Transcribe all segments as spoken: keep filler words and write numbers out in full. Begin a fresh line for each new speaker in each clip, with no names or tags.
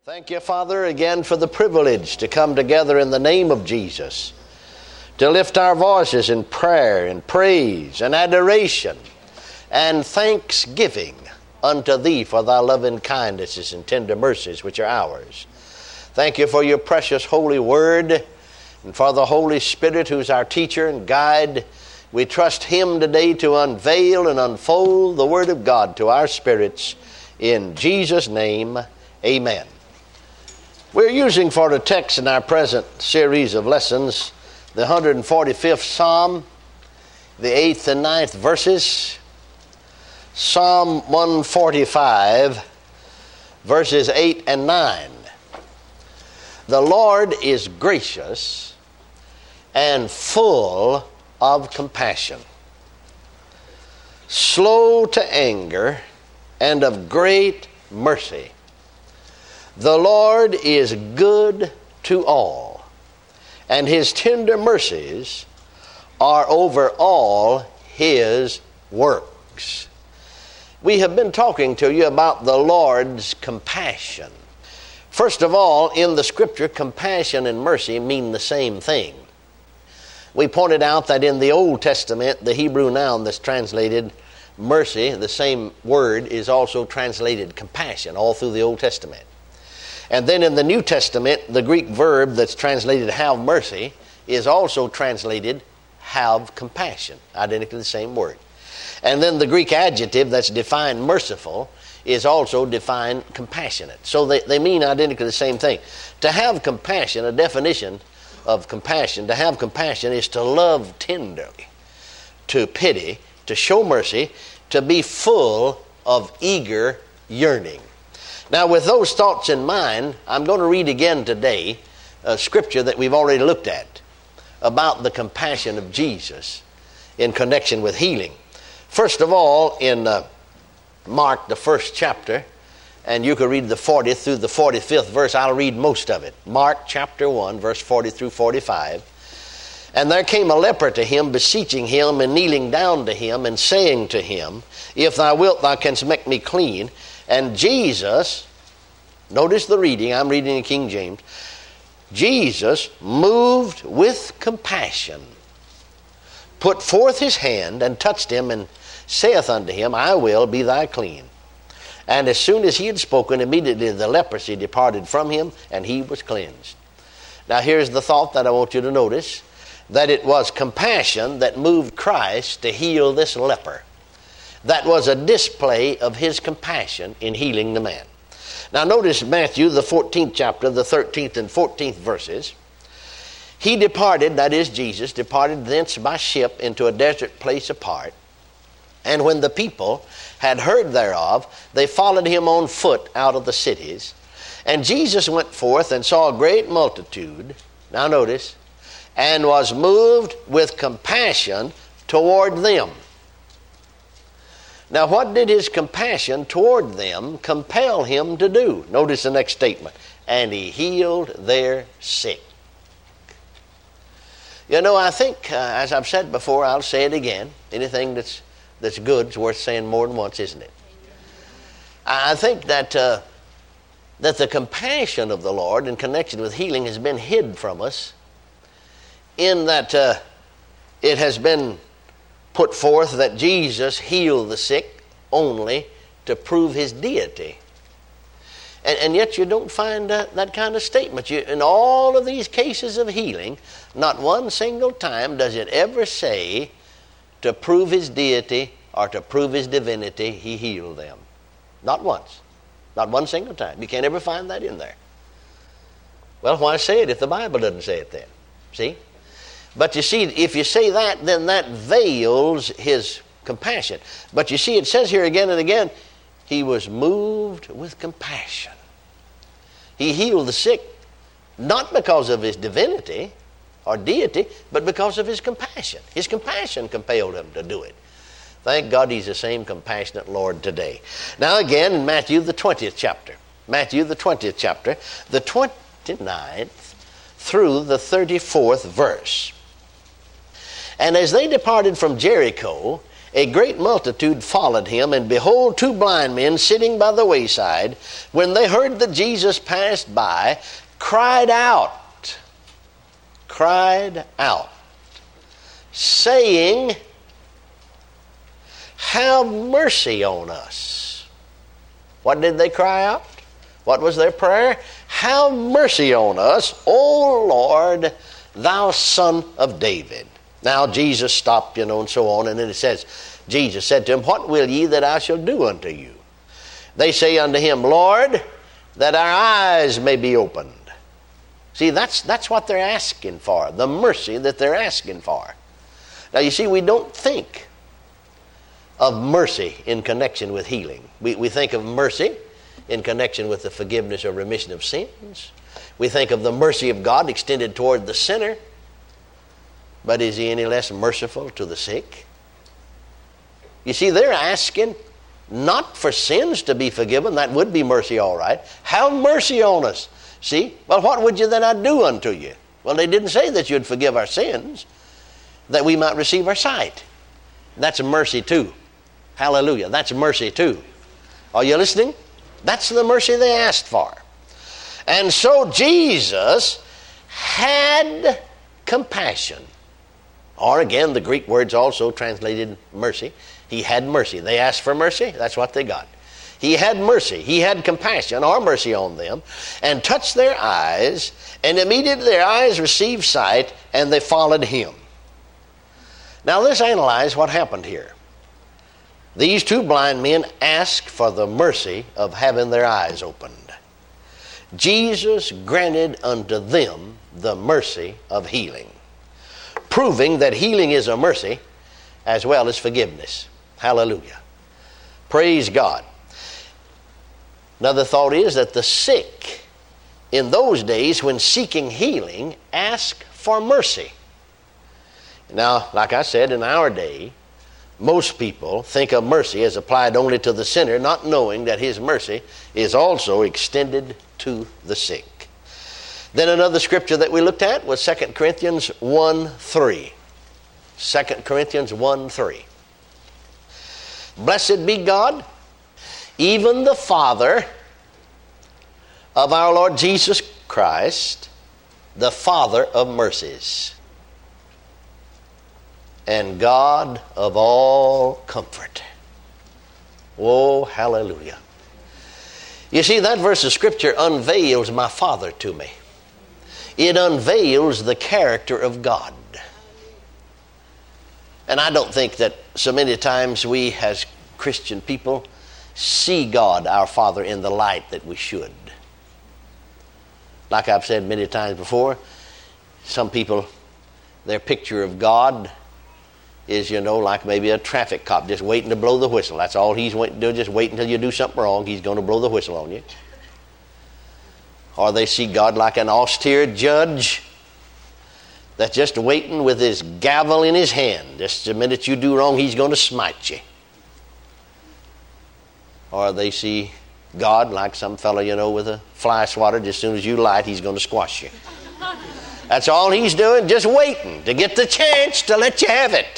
Thank you, Father, again for the privilege to come together in the name of Jesus, to lift our voices in prayer and praise and adoration and thanksgiving unto Thee for Thy loving kindnesses and tender mercies which are ours. Thank you for your precious holy word and for the Holy Spirit who's our teacher and guide. We trust Him today to unveil and unfold the Word of God to our spirits. In Jesus' name, amen. We're using for the text in our present series of lessons the one hundred forty-fifth Psalm, the eighth and ninth verses, Psalm one forty-five, verses eight and nine. The Lord is gracious and full of compassion, slow to anger, and of great mercy. The Lord is good to all, and His tender mercies are over all His works. We have been talking to you about the Lord's compassion. First of all, in the Scripture, compassion and mercy mean the same thing. We pointed out that in the Old Testament, the Hebrew noun that's translated mercy, the same word, is also translated compassion all through the Old Testament. And then in the New Testament, the Greek verb that's translated have mercy is also translated have compassion, identically the same word. And then the Greek adjective that's defined merciful is also defined compassionate. So they, they mean identically the same thing. To have compassion, a definition of compassion, to have compassion is to love tenderly, to pity, to show mercy, to be full of eager yearning. Now, with those thoughts in mind, I'm going to read again today a scripture that we've already looked at about the compassion of Jesus in connection with healing. First of all, in uh, Mark, the first chapter, and you can read the fortieth through the forty-fifth verse. I'll read most of it. Mark chapter one, verse forty through forty-five. And there came a leper to him, beseeching him and kneeling down to him and saying to him, If thou wilt, thou canst make me clean. And Jesus, notice the reading, I'm reading in King James, Jesus, moved with compassion, put forth his hand and touched him and saith unto him, I will, be thy clean. And as soon as he had spoken, immediately the leprosy departed from him, and he was cleansed. Now here's the thought that I want you to notice, that it was compassion that moved Christ to heal this leper. That was a display of His compassion in healing the man. Now notice Matthew, the fourteenth chapter, the thirteenth and fourteenth verses. He departed, that is Jesus, departed thence by ship into a desert place apart. And when the people had heard thereof, they followed him on foot out of the cities. And Jesus went forth and saw a great multitude, now notice, and was moved with compassion toward them. Now, what did His compassion toward them compel Him to do? Notice the next statement. And He healed their sick. You know, I think, uh, as I've said before, I'll say it again. Anything that's that's good is worth saying more than once, isn't it? I think that uh, that the compassion of the Lord in connection with healing has been hid from us, in that uh, it has been put forth that Jesus healed the sick only to prove His deity. And, and yet you don't find uh, that kind of statement. You, in all of these cases of healing, not one single time does it ever say to prove His deity or to prove His divinity, He healed them. Not once. Not one single time. You can't ever find that in there. Well, why say it if the Bible doesn't say it then? See? But you see, if you say that, then that veils His compassion. But you see, it says here again and again, He was moved with compassion. He healed the sick, not because of His divinity or deity, but because of His compassion. His compassion compelled Him to do it. Thank God He's the same compassionate Lord today. Now again, in Matthew the twentieth chapter, Matthew the twentieth chapter, the twenty-ninth through the thirty-fourth verse. And as they departed from Jericho a great multitude followed him, and behold, two blind men sitting by the wayside, when they heard that Jesus passed by, cried out, cried out, saying, have mercy on us. What did they cry out? What was their prayer? Have mercy on us, O Lord, thou Son of David. Now Jesus stopped, you know, and so on, and then it says, Jesus said to him, what will ye that I shall do unto you? They say unto him, Lord, that our eyes may be opened. See, that's, that's what they're asking for, the mercy that they're asking for. Now, you see, we don't think of mercy in connection with healing. We, we think of mercy in connection with the forgiveness or remission of sins. We think of the mercy of God extended toward the sinner. But is he any less merciful to the sick? You see, they're asking not for sins to be forgiven. That would be mercy, all right. Have mercy on us. See? Well, what would you then I do unto you? Well, they didn't say that you'd forgive our sins, that we might receive our sight. That's mercy too. Hallelujah. That's mercy too. Are you listening? That's the mercy they asked for. And so Jesus had compassion. Or again, the Greek words also translated mercy. He had mercy. They asked for mercy. That's what they got. He had mercy. He had compassion or mercy on them and touched their eyes, and immediately their eyes received sight, and they followed him. Now let's analyze what happened here. These two blind men asked for the mercy of having their eyes opened. Jesus granted unto them the mercy of healing, proving that healing is a mercy as well as forgiveness. Hallelujah. Praise God. Another thought is that the sick in those days when seeking healing ask for mercy. Now, like I said, in our day, most people think of mercy as applied only to the sinner, not knowing that his mercy is also extended to the sick. Then another scripture that we looked at was Second Corinthians one three. Second Corinthians one three. Blessed be God, even the Father of our Lord Jesus Christ, the Father of mercies, and God of all comfort. Oh, hallelujah. You see, that verse of Scripture unveils my Father to me. It unveils the character of God. And I don't think that so many times we as Christian people see God, our Father, in the light that we should. Like I've said many times before, some people, their picture of God is, you know, like maybe a traffic cop just waiting to blow the whistle. That's all he's waiting to do, just wait until you do something wrong. He's going to blow the whistle on you. Or they see God like an austere judge that's just waiting with his gavel in his hand. Just the minute you do wrong, he's going to smite you. Or they see God like some fellow, you know, with a fly swatter. Just as soon as you light, he's going to squash you. That's all he's doing, just waiting to get the chance to let you have it.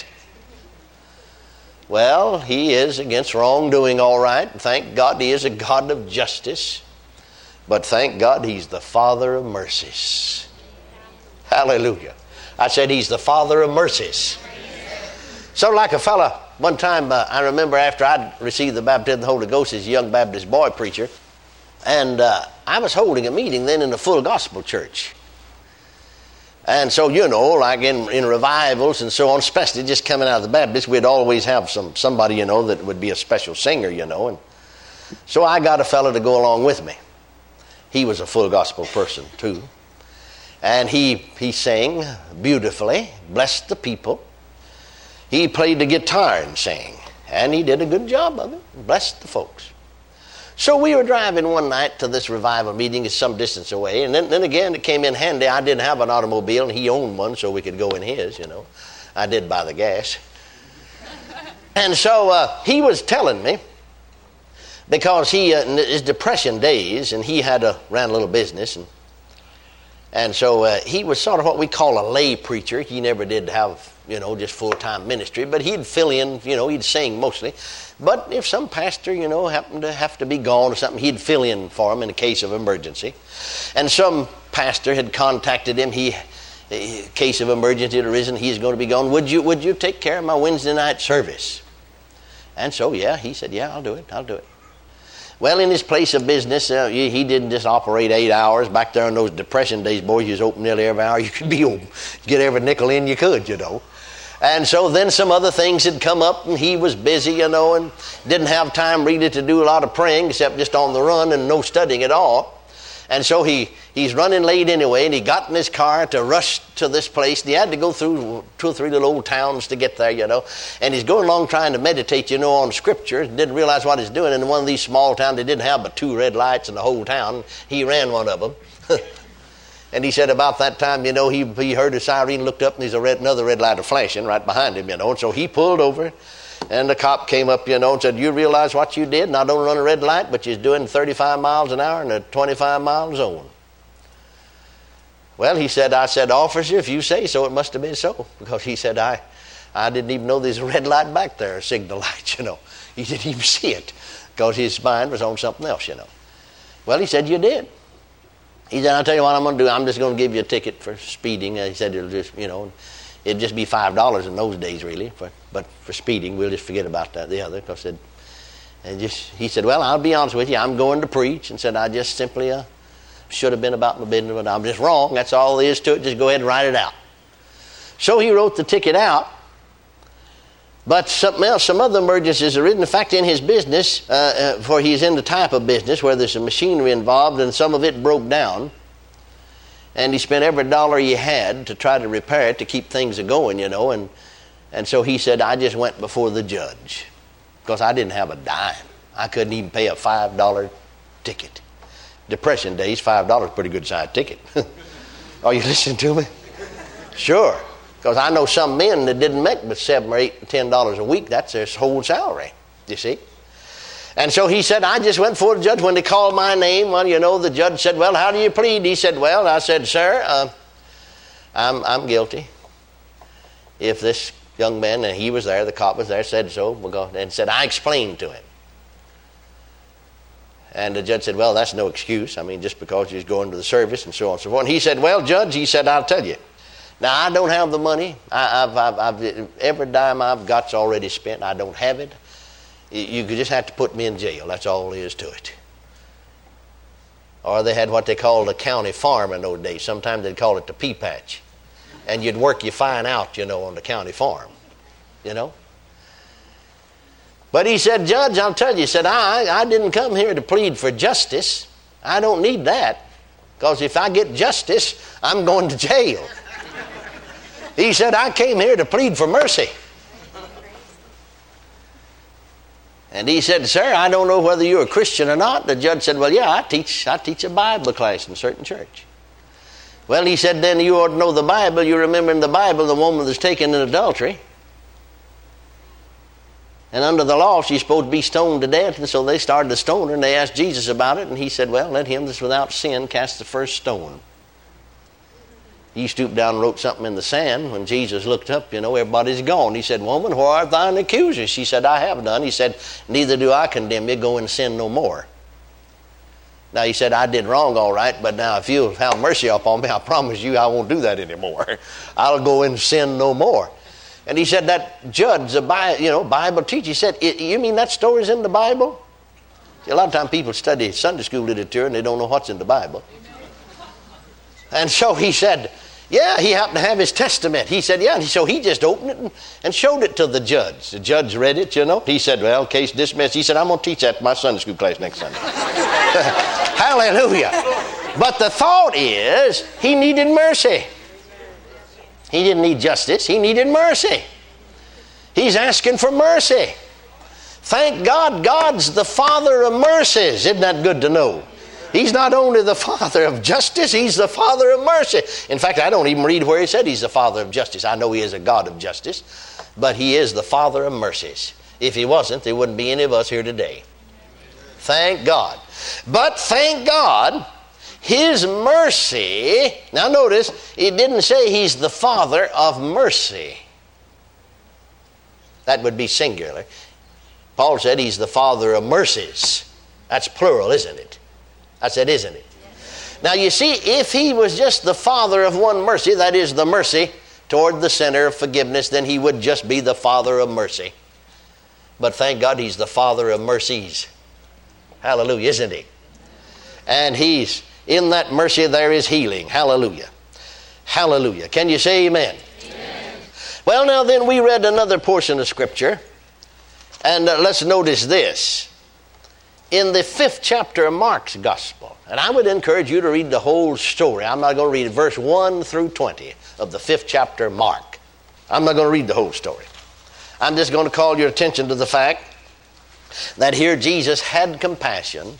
Well, he is against wrongdoing, all right. Thank God he is a God of justice. But thank God he's the Father of mercies. Hallelujah. I said he's the Father of mercies. So like a fella, one time uh, I remember after I'd received the baptism of the Holy Ghost as a young Baptist boy preacher, and uh, I was holding a meeting then in a full gospel church. And so, you know, like in, in revivals and so on, especially just coming out of the Baptist, we'd always have some somebody, you know, that would be a special singer, you know. And so I got a fellow to go along with me. He was a full gospel person too. And he, he sang beautifully, blessed the people. He played the guitar and sang. And he did a good job of it, blessed the folks. So we were driving one night to this revival meeting. It's some distance away. And then, then again, it came in handy. I didn't have an automobile, and he owned one, so we could go in his, you know. I did buy the gas. And so uh, he was telling me, because he, uh, in his depression days, and he had a, ran a little business, and, and so uh, he was sort of what we call a lay preacher. He never did have you know, just full-time ministry, but he'd fill in, you know, he'd sing mostly. But if some pastor, you know, happened to have to be gone or something, he'd fill in for him in a case of emergency. And some pastor had contacted him. He, in case of emergency had arisen, he's going to be gone. Would you, would you take care of my Wednesday night service? And so, yeah, he said, yeah, I'll do it, I'll do it. Well, in his place of business, uh, he didn't just operate eight hours. Back there in those Depression days, boy, you was open nearly every hour you could be open. Get every nickel in you could, you know. And so then some other things had come up, and he was busy, you know, and didn't have time really to do a lot of praying except just on the run and no studying at all. And so he, he's running late anyway, and he got in his car to rush to this place. And he had to go through two or three little old towns to get there, you know. And he's going along trying to meditate, you know, on Scripture. Didn't realize what he's doing. And in one of these small towns, they didn't have but two red lights in the whole town. He ran one of them. And he said about that time, you know, he, he heard a siren, looked up, and there's a red, another red light flashing right behind him, you know. And so he pulled over, and the cop came up, you know, and said, you realize what you did? Not only run a red light, but you're doing thirty-five miles an hour in a twenty-five mile zone. Well, he said, I said, officer, if you say so, it must have been so. Because he said, I, I didn't even know there's a red light back there, a signal light, you know. He didn't even see it because his mind was on something else, you know. Well, he said, you did. He said, I'll tell you what I'm going to do. I'm just going to give you a ticket for speeding. He said, it'll just, you know, it'd just be five dollars in those days, really. For, but for speeding, we'll just forget about that, the other. Because it, and just, he said, well, I'll be honest with you. I'm going to preach. And said, I just simply uh, should have been about my business, but I'm just wrong. That's all there is to it. Just go ahead and write it out. So he wrote the ticket out. But something else, some other emergencies are written. In fact, in his business, uh, uh, for he's in the type of business where there's some machinery involved, and some of it broke down. And he spent every dollar he had to try to repair it, to keep things going, you know. And, and so he said, I just went before the judge because I didn't have a dime. I couldn't even pay a five dollar ticket. Depression days, five dollars is a pretty good sized ticket. Are you listening to me? Sure. Because I know some men that didn't make but seven or eight, ten dollars a week. That's their whole salary, you see. And so he said, I just went before the judge. When they called my name, well, you know, the judge said, well, how do you plead? He said, well, I said, sir, uh, I'm, I'm guilty. If this young man, and he was there, the cop was there, said so, we'll go, and said, I explained to him. And the judge said, well, that's no excuse. I mean, just because he's going to the service and so on and so forth. And he said, well, judge, he said, I'll tell you. Now, I don't have the money. I, I've, I've, I've, every dime I've got's already spent. I don't have it. You just have to put me in jail. That's all there is to it. Or they had what they called a county farm in those days. Sometimes they'd call it the pea patch. And you'd work your fine out, you know, on the county farm. You know? But he said, Judge, I'll tell you, he said, I, I didn't come here to plead for justice. I don't need that. Because if I get justice, I'm going to jail. He said, I came here to plead for mercy. And he said, sir, I don't know whether you're a Christian or not. The judge said, well, yeah, I teach, I teach a Bible class in a certain church. Well, he said, then you ought to know the Bible. You remember in the Bible the woman that's taken in adultery. And under the law, she's supposed to be stoned to death. And so they started to stone her, and they asked Jesus about it. And he said, well, let him that's without sin cast the first stone. He stooped down and wrote something in the sand. When Jesus looked up, you know, everybody's gone. He said, woman, where art thine accusers? She said, I have none. He said, neither do I condemn you. Go and sin no more. Now, he said, I did wrong, all right, but now if you'll have mercy upon me, I promise you I won't do that anymore. I'll go and sin no more. And he said, that judge, the you know, Bible teacher, he said, you mean that story's in the Bible? See, a lot of times people study Sunday school literature and they don't know what's in the Bible. And so he said, yeah, he happened to have his testament. He said, yeah, and so he just opened it and, and showed it to the judge. The judge read it, you know. He said, well, case dismissed. He said, I'm going to teach that to my Sunday school class next Sunday. Hallelujah. But the thought is, he needed mercy. He didn't need justice. He needed mercy. He's asking for mercy. Thank God, God's the Father of mercies. Isn't that good to know? He's not only the Father of justice, He's the Father of mercy. In fact, I don't even read where He said He's the Father of justice. I know He is a God of justice, but He is the Father of mercies. If He wasn't, there wouldn't be any of us here today. Thank God. But thank God, His mercy, now notice, it didn't say He's the Father of mercy. That would be singular. Paul said he's the Father of mercies. That's plural, isn't it? I said, isn't it? Yes. Now you see, if he was just the Father of one mercy, that is the mercy toward the sinner of forgiveness, then he would just be the Father of mercy. But thank God he's the Father of mercies. Hallelujah, isn't he? And he's, in that mercy there is healing. Hallelujah. Hallelujah. Can you say amen? Amen. Well, now then we read another portion of Scripture. And uh, let's notice this. In the fifth chapter of Mark's Gospel, and I would encourage you to read the whole story. I'm not going to read verse one through twenty of the fifth chapter of Mark. I'm not going to read the whole story. I'm just going to call your attention to the fact that here Jesus had compassion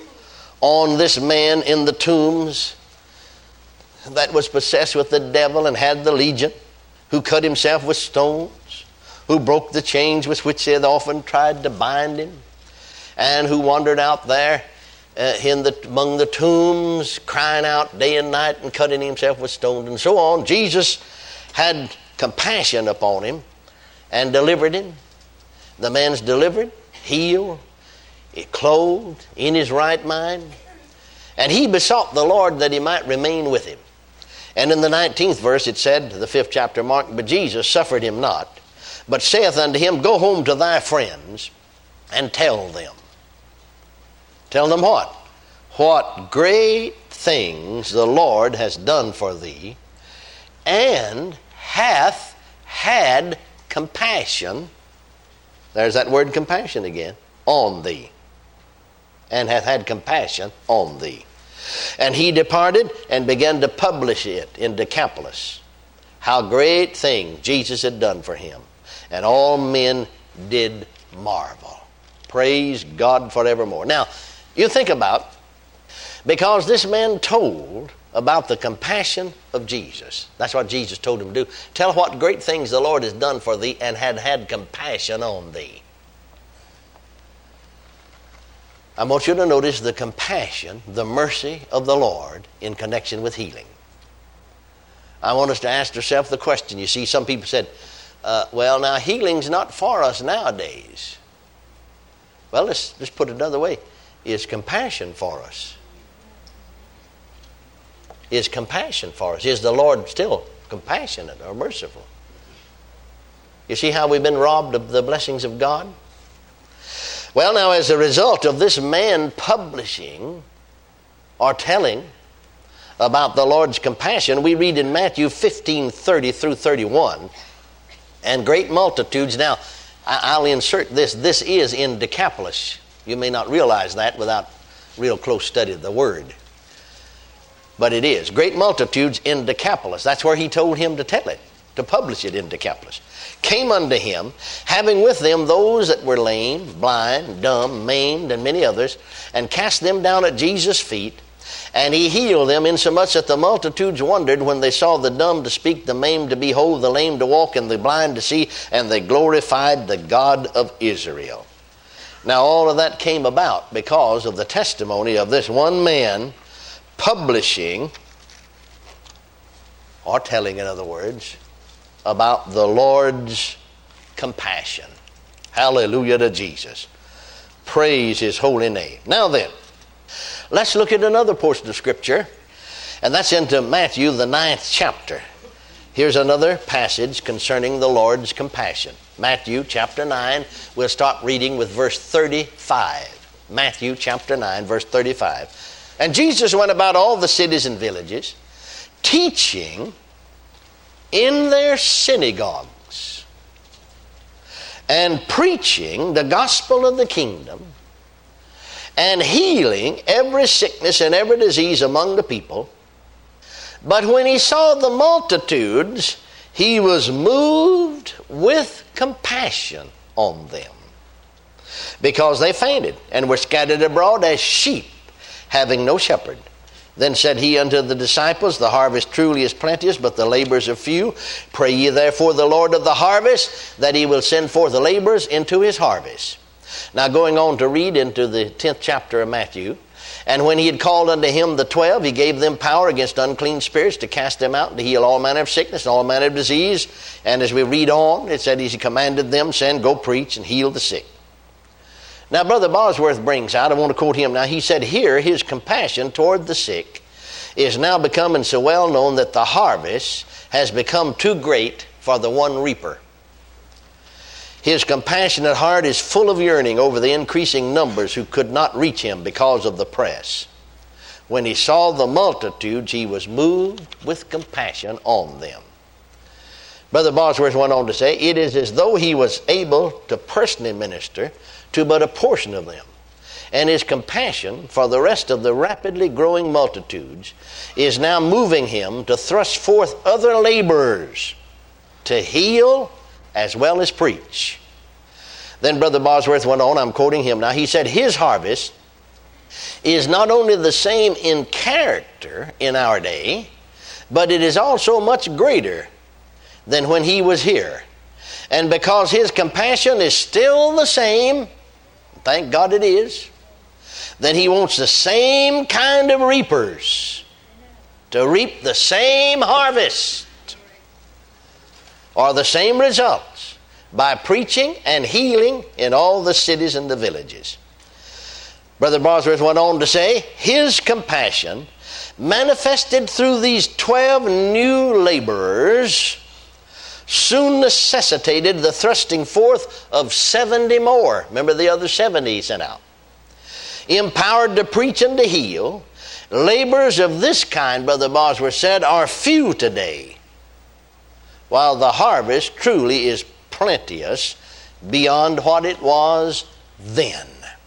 on this man in the tombs that was possessed with the devil and had the legion, who cut himself with stones, who broke the chains with which they had often tried to bind him, and who wandered out there uh, in the, among the tombs, crying out day and night and cutting himself with stones and so on. Jesus had compassion upon him and delivered him. The man's delivered, healed, clothed, in his right mind. And he besought the Lord that he might remain with him. And in the nineteenth verse it said, the fifth chapter of Mark, but Jesus suffered him not, but saith unto him, go home to thy friends and tell them. Tell them what? What great things the Lord has done for thee, and hath had compassion. There's that word compassion again. On thee. And hath had compassion on thee. And he departed and began to publish it in Decapolis, how great things Jesus had done for him. And all men did marvel. Praise God forevermore. Now, you think about, because this man told about the compassion of Jesus. That's what Jesus told him to do. Tell what great things the Lord has done for thee and had had compassion on thee. I want you to notice the compassion, the mercy of the Lord in connection with healing. I want us to ask ourselves the question. You see, some people said, uh, well, now healing's not for us nowadays. Well, let's, let's put it another way. Is compassion for us? Is compassion for us? Is the Lord still compassionate or merciful? You see how we've been robbed of the blessings of God? Well, now, as a result of this man publishing or telling about the Lord's compassion, we read in Matthew fifteen, thirty through thirty-one, and great multitudes. Now, I'll insert this. This is in Decapolis. You may not realize that without real close study of the word. But it is. Great multitudes in Decapolis. That's where he told him to tell it, to publish it in Decapolis. Came unto him, having with them those that were lame, blind, dumb, maimed, and many others, and cast them down at Jesus' feet. And he healed them, insomuch that the multitudes wondered when they saw the dumb to speak, the maimed to behold, the lame to walk, and the blind to see, and they glorified the God of Israel. Now all of that came about because of the testimony of this one man publishing, or telling in other words, about the Lord's compassion. Hallelujah to Jesus. Praise his holy name. Now then, let's look at another portion of Scripture, and that's into Matthew, the ninth chapter. Here's another passage concerning the Lord's compassion. Matthew chapter nine, we'll start reading with verse thirty-five. Matthew chapter nine, verse thirty-five. And Jesus went about all the cities and villages, teaching in their synagogues, and preaching the gospel of the kingdom, and healing every sickness and every disease among the people. But when he saw the multitudes, he was moved with compassion on them, because they fainted and were scattered abroad as sheep, having no shepherd. Then said he unto the disciples, the harvest truly is plenteous, but the laborers are few. Pray ye therefore the Lord of the harvest, that he will send forth the laborers into his harvest. Now going on to read into the tenth chapter of Matthew, And when he had called unto him the twelve, he gave them power against unclean spirits to cast them out and to heal all manner of sickness and all manner of disease. And as we read on, it said he commanded them, saying, go preach and heal the sick. Now, Brother Bosworth brings out, I want to quote him now, he said, here his compassion toward the sick is now becoming so well known that the harvest has become too great for the one reaper. His compassionate heart is full of yearning over the increasing numbers who could not reach him because of the press. When he saw the multitudes, he was moved with compassion on them. Brother Bosworth went on to say, it is as though he was able to personally minister to but a portion of them. And his compassion for the rest of the rapidly growing multitudes is now moving him to thrust forth other laborers to heal as well as preach. Then Brother Bosworth went on, I'm quoting him now, he said, his harvest is not only the same in character in our day, but it is also much greater than when he was here. And because his compassion is still the same, thank God it is, then he wants the same kind of reapers to reap the same harvest or the same results by preaching and healing in all the cities and the villages. Brother Bosworth went on to say, his compassion manifested through these twelve new laborers soon necessitated the thrusting forth of seventy more. Remember the other seventy he sent out. Empowered to preach and to heal, laborers of this kind, Brother Bosworth said, are few today, while the harvest truly is plenteous beyond what it was then.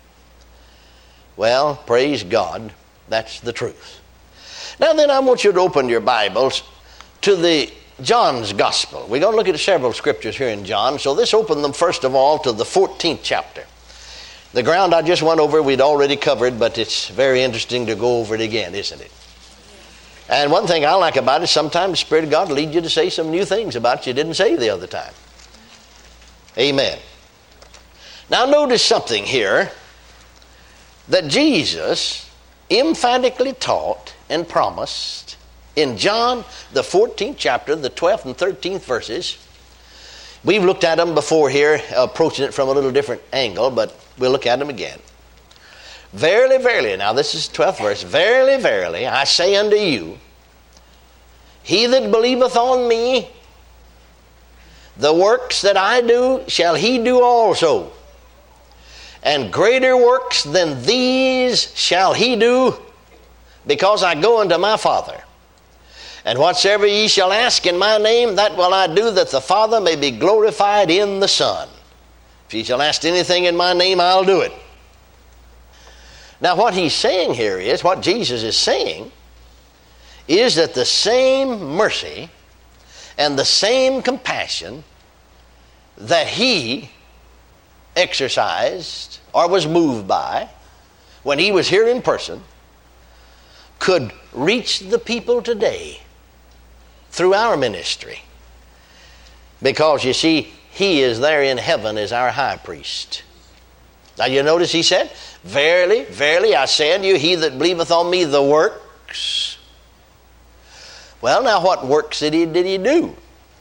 Well, praise God, that's the truth. Now then, I want you to open your Bibles to the John's Gospel. We're going to look at several scriptures here in John, so let's open them first of all to the fourteenth chapter. The ground I just went over we'd already covered, but it's very interesting to go over it again, isn't it? And one thing I like about it, sometimes the Spirit of God will lead you to say some new things about you didn't say the other time. Amen. Now notice something here that Jesus emphatically taught and promised in John, the fourteenth chapter, the twelfth and thirteenth verses. We've looked at them before here, approaching it from a little different angle, but we'll look at them again. Verily, verily, now this is the twelfth verse. Verily, verily, I say unto you, he that believeth on me, the works that I do shall he do also. And greater works than these shall he do, because I go unto my Father. And whatsoever ye shall ask in my name, that will I do, that the Father may be glorified in the Son. If ye shall ask anything in my name, I'll do it. Now what he's saying here is, what Jesus is saying, is that the same mercy and the same compassion that he exercised or was moved by when he was here in person could reach the people today through our ministry. Because you see, he is there in heaven as our high priest. Now you notice he said, verily, verily, I say unto you, he that believeth on me, the works. Well, now what works did he, did he do?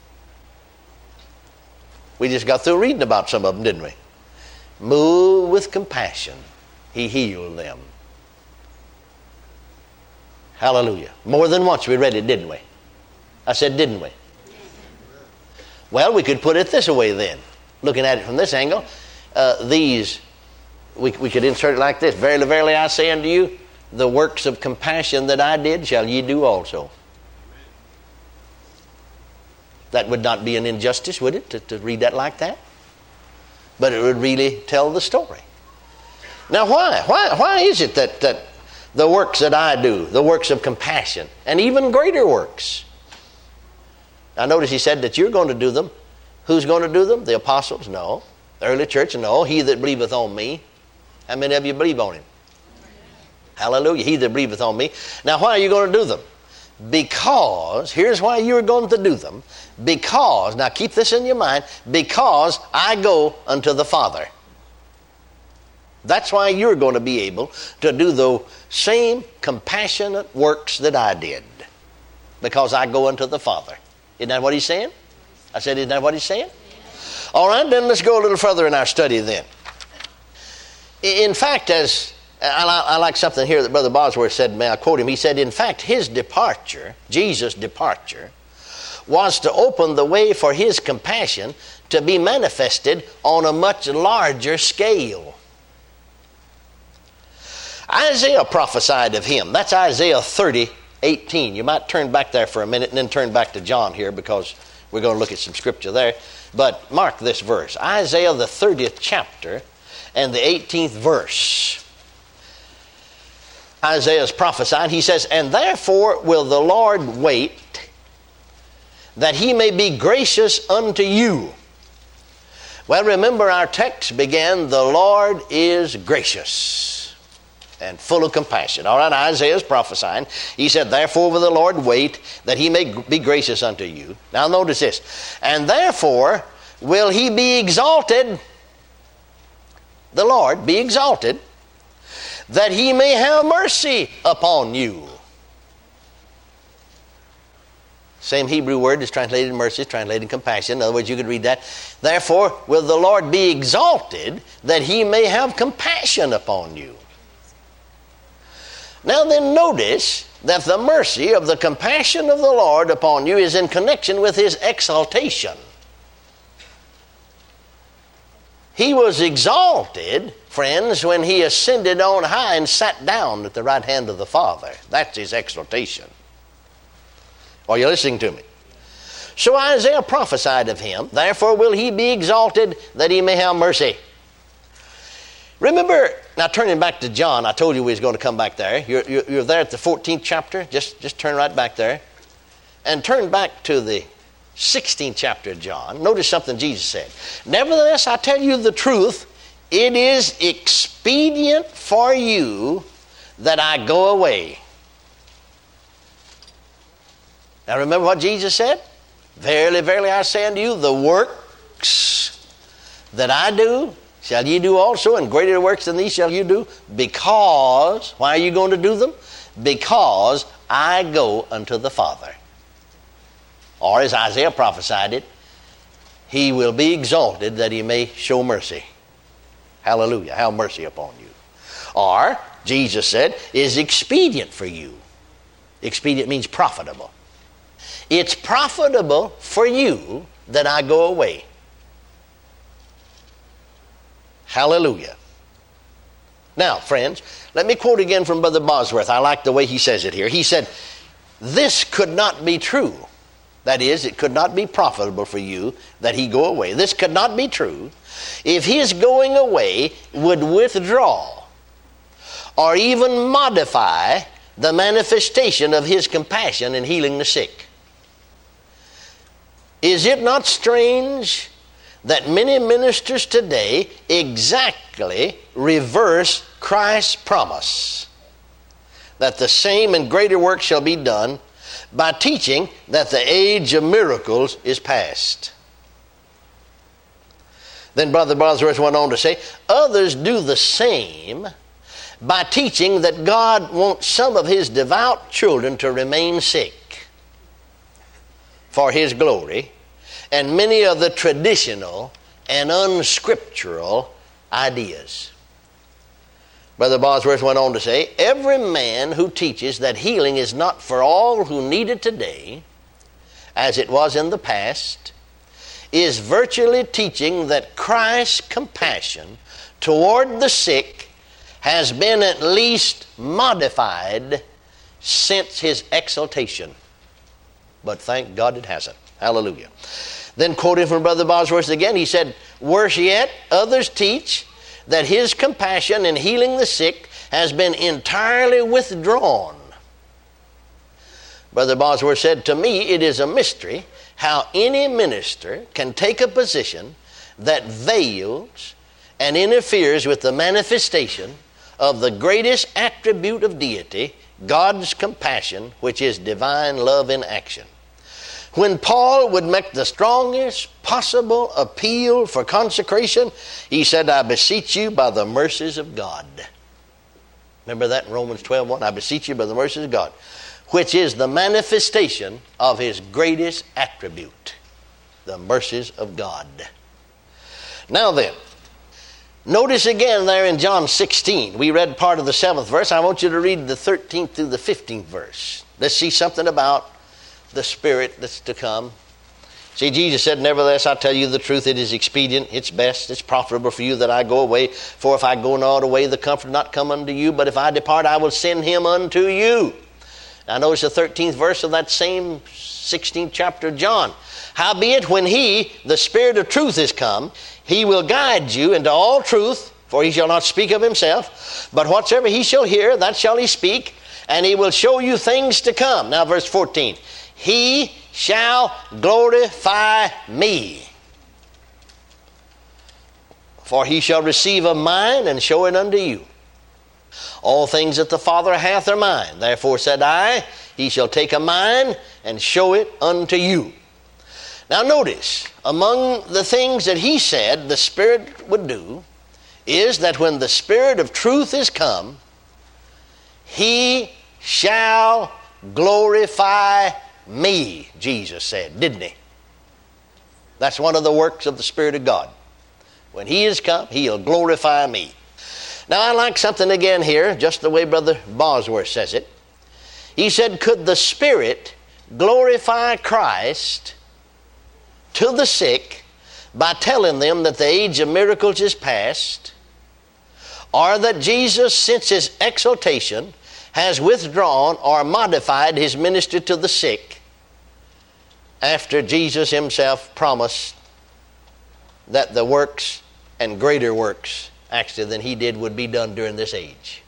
We just got through reading about some of them, didn't we? Moved with compassion, he healed them. Hallelujah. More than once we read it, didn't we? I said, didn't we? Well, we could put it this way then. Looking at it from this angle, uh, these, we, we could insert it like this. Verily, verily, I say unto you, the works of compassion that I did shall ye do also. That would not be an injustice, would it, to, to read that like that? But it would really tell the story. Now why? Why, why is it that, that the works that I do, the works of compassion, and even greater works? Now notice he said that you're going to do them. Who's going to do them? The apostles? No. The early church? No. He that believeth on me. How many of you believe on him? Hallelujah. He that believeth on me. Now why are you going to do them? Because, here's why you're going to do them. Because, now keep this in your mind, because I go unto the Father. That's why you're going to be able to do the same compassionate works that I did, because I go unto the Father. Isn't that what he's saying? I said, isn't that what he's saying? All right, then let's go a little further in our study then. In fact, as I, I like something here that Brother Bosworth said, may I quote him? He said, in fact, his departure, Jesus' departure, was to open the way for his compassion to be manifested on a much larger scale. Isaiah prophesied of him. That's Isaiah thirty, eighteen. You might turn back there for a minute and then turn back to John here, because we're going to look at some scripture there. But mark this verse. Isaiah the thirtieth chapter and the eighteenth verse. Isaiah is prophesying. He says, and therefore will the Lord wait, that he may be gracious unto you. Well, remember our text began, the Lord is gracious and full of compassion. All right, Isaiah is prophesying. He said, therefore will the Lord wait, that he may be gracious unto you. Now notice this. And therefore will he be exalted, the Lord be exalted, that he may have mercy upon you. Same Hebrew word is translated mercy, is translated compassion. In other words, you could read that. Therefore will the Lord be exalted, that he may have compassion upon you. Now then, notice that the mercy of the compassion of the Lord upon you is in connection with his exaltation. He was exalted, friends, when he ascended on high and sat down at the right hand of the Father. That's his exaltation. Are you listening to me? So Isaiah prophesied of him, therefore will he be exalted, that he may have mercy. Remember, now turning back to John, I told you we was going to come back there. You're, you're, you're there at the fourteenth chapter. Just, just turn right back there. And turn back to the sixteenth chapter of John. Notice something Jesus said. Nevertheless, I tell you the truth, it is expedient for you that I go away. Now remember what Jesus said? Verily, verily, I say unto you, the works that I do, shall ye do also, and greater works than these shall you do, because, why are you going to do them? Because I go unto the Father. Or as Isaiah prophesied it, he will be exalted that he may show mercy. Hallelujah, have mercy upon you. Or, Jesus said, is expedient for you. Expedient means profitable. It's profitable for you that I go away. Hallelujah. Now, friends, let me quote again from Brother Bosworth. I like the way he says it here. He said, this could not be true. That is, it could not be profitable for you that he go away. This could not be true if his going away would withdraw or even modify the manifestation of his compassion in healing the sick. Is it not strange that many ministers today exactly reverse Christ's promise that the same and greater work shall be done by teaching that the age of miracles is past? Then Brother Bosworth went on to say, others do the same by teaching that God wants some of his devout children to remain sick for his glory, and many of the traditional and unscriptural ideas. Brother Bosworth went on to say, every man who teaches that healing is not for all who need it today, as it was in the past, is virtually teaching that Christ's compassion toward the sick has been at least modified since his exaltation. But thank God it hasn't. Hallelujah. Then quoting from Brother Bosworth again, he said, worse yet, others teach that his compassion in healing the sick has been entirely withdrawn. Brother Bosworth said, to me it is a mystery how any minister can take a position that veils and interferes with the manifestation of the greatest attribute of deity, God's compassion, which is divine love in action. when Paul would make the strongest possible appeal for consecration, he said, I beseech you by the mercies of God. Remember that in Romans twelve one? I beseech you by the mercies of God, which is the manifestation of his greatest attribute, the mercies of God. Now then, notice again there in John sixteen, we read part of the seventh verse. I want you to read the thirteenth through the fifteenth verse. Let's see something about the Spirit that's to come. See, Jesus said, nevertheless, I tell you the truth, it is expedient, it's best, it's profitable for you that I go away. For if I go not away, the Comforter not come unto you, but if I depart, I will send him unto you. Now notice the thirteenth verse of that same sixteenth chapter of John. Howbeit, when he, the Spirit of truth, is come, he will guide you into all truth, for he shall not speak of himself, but whatsoever he shall hear, that shall he speak, and he will show you things to come. Now verse fourteen. He shall glorify me, for he shall receive of mine and show it unto you. All things that the Father hath are mine. Therefore said I, he shall take of mine and show it unto you. Now notice, among the things that he said the Spirit would do is that when the Spirit of truth is come, he shall glorify me, Jesus said, didn't he? That's one of the works of the Spirit of God. When he is come, he'll glorify me. Now I like something again here, just the way Brother Bosworth says it. He said, could the Spirit glorify Christ to the sick by telling them that the age of miracles is past, or that Jesus, since his exaltation, has withdrawn or modified his ministry to the sick after Jesus himself promised that the works and greater works actually than he did would be done during this age.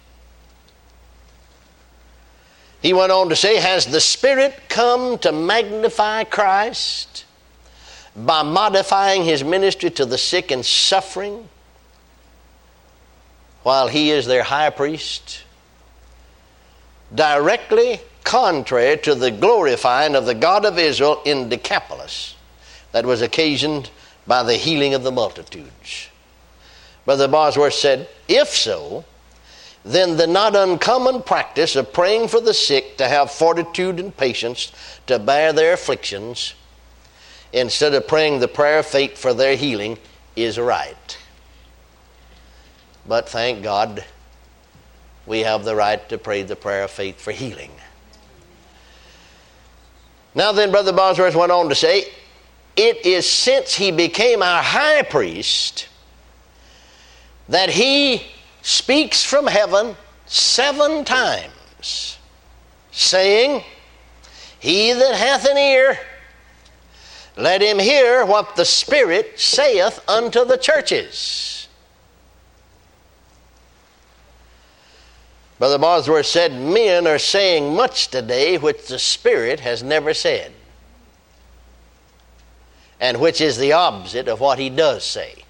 He went on to say, has the Spirit come to magnify Christ by modifying his ministry to the sick and suffering while he is their high priest? Directly contrary to the glorifying of the God of Israel in Decapolis that was occasioned by the healing of the multitudes. Brother Bosworth said, if so, then the not uncommon practice of praying for the sick to have fortitude and patience to bear their afflictions instead of praying the prayer of faith for their healing is right. But thank God, we have the right to pray the prayer of faith for healing. Now then, Brother Bosworth went on to say, it is since he became our high priest that he speaks from heaven seven times, saying, he that hath an ear, let him hear what the Spirit saith unto the churches. Brother Bosworth said, men are saying much today which the Spirit has never said, and which is the opposite of what he does say.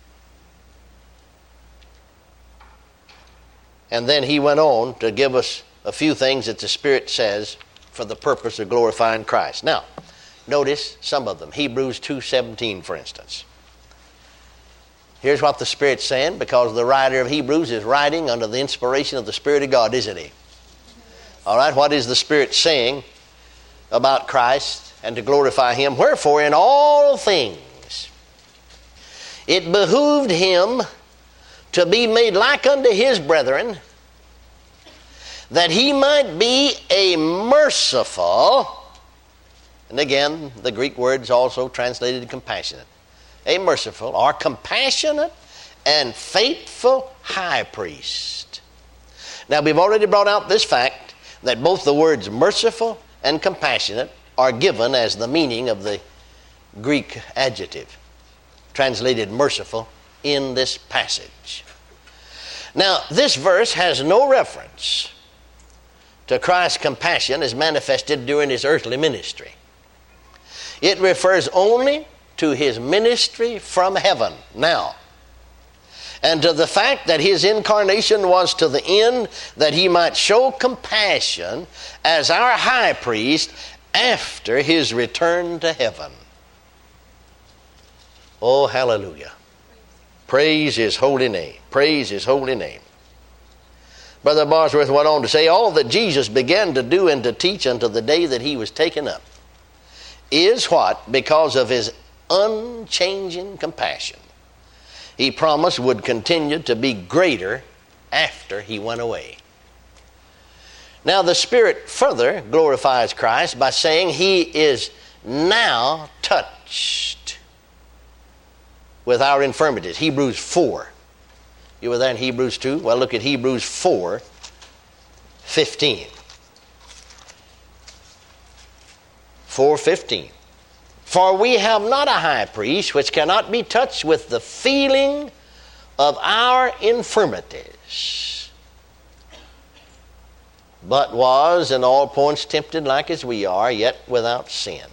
And then he went on to give us a few things that the Spirit says for the purpose of glorifying Christ. Now, notice some of them. Hebrews two seventeen, for instance. Here's what the Spirit's saying, because the writer of Hebrews is writing under the inspiration of the Spirit of God, isn't he? All right, what is the Spirit saying about Christ and to glorify him? Wherefore, in all things, it behooved him to be made like unto his brethren, that he might be a merciful, and again, the Greek word is also translated compassionate, a merciful or compassionate and faithful high priest. Now, we've already brought out this fact that both the words merciful and compassionate are given as the meaning of the Greek adjective, translated merciful, in this passage. Now, this verse has no reference to Christ's compassion as manifested during his earthly ministry. It refers only to his ministry from heaven now, and to the fact that his incarnation was to the end that he might show compassion as our high priest after his return to heaven. Oh, hallelujah. Praise his holy name. Praise his holy name. Brother Bosworth went on to say, all that Jesus began to do and to teach until the day that he was taken up is what? Because of his unchanging compassion, he promised would continue to be greater after he went away. Now the Spirit further glorifies Christ by saying he is now touched with our infirmities. Hebrews four. You were there in Hebrews two? Well, look at Hebrews four fifteen. four fifteen. For we have not a high priest which cannot be touched with the feeling of our infirmities, but was in all points tempted like as we are, yet without sin.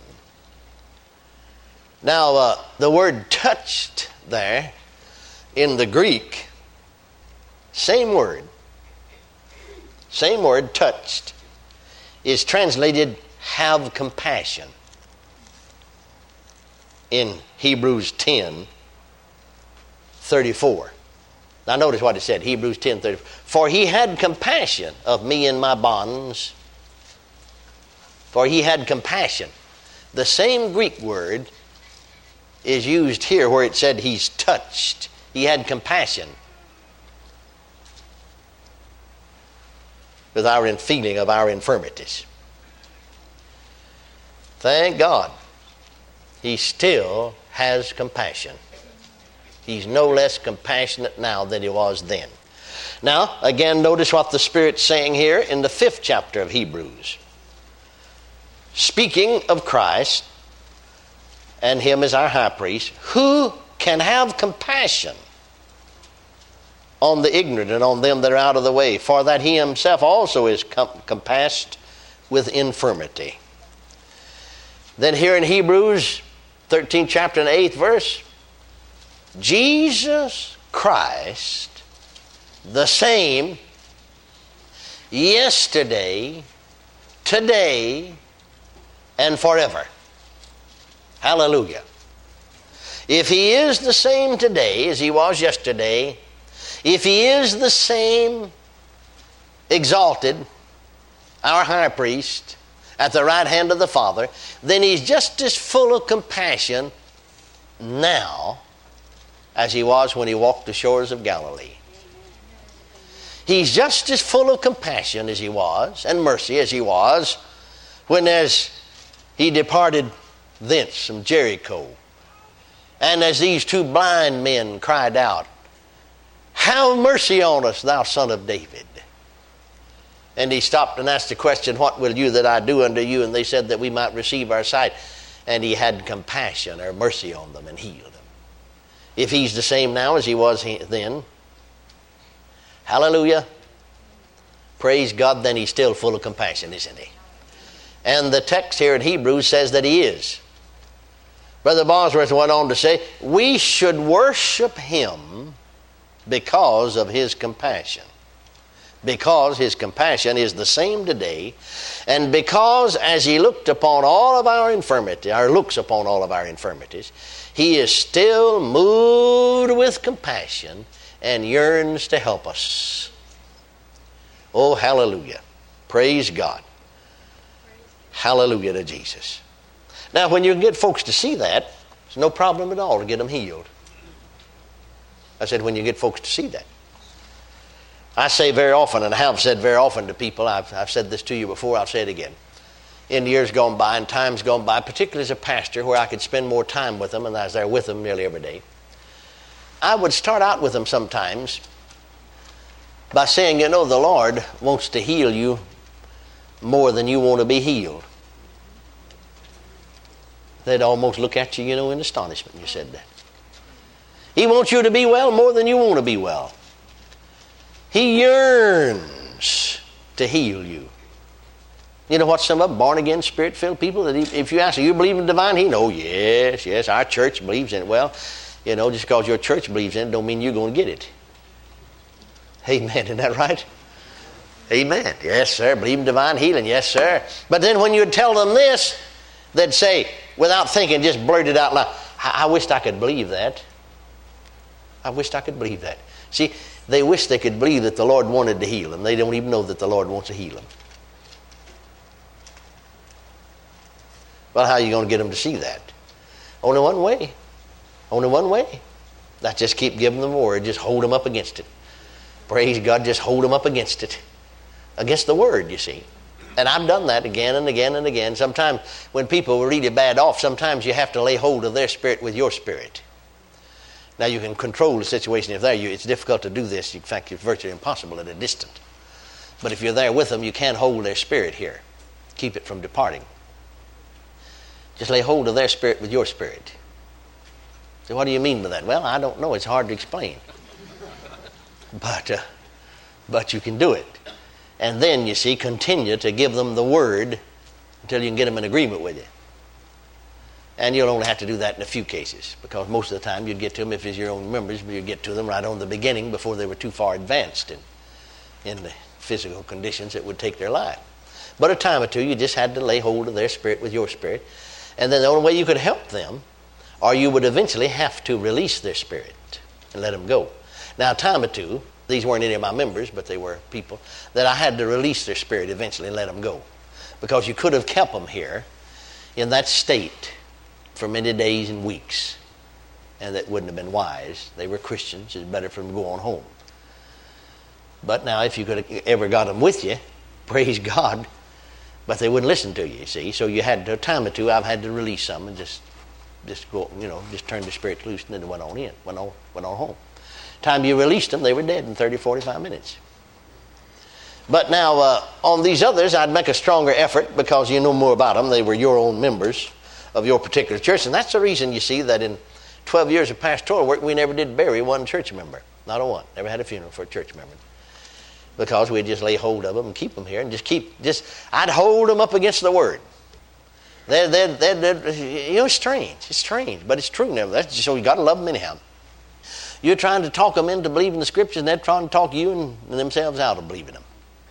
Now, uh, the word touched there in the Greek, same word, same word, touched, is translated have compassion in Hebrews ten thirty-four. Now notice what it said, Hebrews ten thirty-four. For he had compassion of me in my bonds. For he had compassion. The same Greek word is used here where it said he's touched. He had compassion with our feeling of our infirmities. Thank God, he still has compassion. He's no less compassionate now than he was then. Now, again, notice what the Spirit's saying here in the fifth chapter of Hebrews. Speaking of Christ and him as our high priest, who can have compassion on the ignorant and on them that are out of the way, for that he himself also is com- compassed with infirmity. Then here in Hebrews thirteenth chapter and eighth verse, Jesus Christ, the same yesterday, today, and forever. Hallelujah. If he is the same today as he was yesterday, if he is the same exalted, our high priest, at the right hand of the Father, then he's just as full of compassion now as he was when he walked the shores of Galilee. He's just as full of compassion as he was, and mercy as he was, when as he departed thence from Jericho, and as these two blind men cried out, have mercy on us, thou son of David. And he stopped and asked the question, what will you that I do unto you? And they said that we might receive our sight. And he had compassion or mercy on them and healed them. If he's the same now as he was then, hallelujah, praise God, then he's still full of compassion, isn't he? And the text here in Hebrews says that he is. Brother Bosworth went on to say, we should worship him because of his compassion. Because his compassion is the same today, and because as he looked upon all of our infirmities, or looks upon all of our infirmities, he is still moved with compassion and yearns to help us. Oh, hallelujah. Praise God. Hallelujah to Jesus. Now, when you can get folks to see that, it's no problem at all to get them healed. I said, when you get folks to see that. I say very often, and I have said very often to people, I've, I've said this to you before, I'll say it again. In years gone by and times gone by, particularly as a pastor where I could spend more time with them, and I was there with them nearly every day, I would start out with them sometimes by saying, you know, the Lord wants to heal you more than you want to be healed. They'd almost look at you, you know, in astonishment when you said that. He wants you to be well more than you want to be well. He yearns to heal you. You know what some of them born-again, spirit-filled people, that he, if you ask, do you believe in divine healing? Oh, yes, yes, our church believes in it. Well, you know, just because your church believes in it don't mean you're going to get it. Amen, isn't that right? Amen. Yes, sir. Believe in divine healing. Yes, sir. But then when you'd tell them this, they'd say, without thinking, just blurt it out loud, I, I wished I could believe that. I wished I could believe that. See, they wish they could believe that the Lord wanted to heal them. They don't even know that the Lord wants to heal them. Well, how are you going to get them to see that? Only one way. Only one way. That's just keep giving them the word. Just hold them up against it. Praise God, just hold them up against it. Against the word, you see. And I've done that again and again and again. Sometimes when people are really bad off, sometimes you have to lay hold of their spirit with your spirit. Now you can control the situation if they're you. It's difficult to do this. In fact, it's virtually impossible at a distance. But if you're there with them, you can hold their spirit here. Keep it from departing. Just lay hold of their spirit with your spirit. So what do you mean by that? Well, I don't know. It's hard to explain. But, uh, but you can do it. And then, you see, continue to give them the word until you can get them in agreement with you. And you'll only have to do that in a few cases, because most of the time you'd get to them, if it's your own members, but you'd get to them right on the beginning before they were too far advanced in, in the physical conditions that would take their life. But a time or two, you just had to lay hold of their spirit with your spirit. And then the only way you could help them, or you would eventually have to release their spirit and let them go. Now, a time or two, these weren't any of my members, but they were people, that I had to release their spirit eventually and let them go. Because you could have kept them here in that state for many days and weeks. And that wouldn't have been wise. They were Christians. It's better for them to go on home. But now, if you could have ever got them with you, praise God, but they wouldn't listen to you, you see. So you had to, a time or two, I've had to release some and just, just go, you know, just turn the spirit loose, and then it went on in, went on, went on home. Time you released them, they were dead in thirty, forty-five minutes. But now, uh, on these others, I'd make a stronger effort because you know more about them. They were your own members of your particular church. And that's the reason, you see, that in twelve years of pastoral work, we never did bury one church member. Not a one. Never had a funeral for a church member. Because we'd just lay hold of them and keep them here. And just keep, just, I'd hold them up against the word. They're, they're, they're, they're, you know, it's strange. It's strange, but it's true. Never. That's just, so you got to love them anyhow. You're trying to talk them into believing the scriptures, and they're trying to talk you and themselves out of believing them.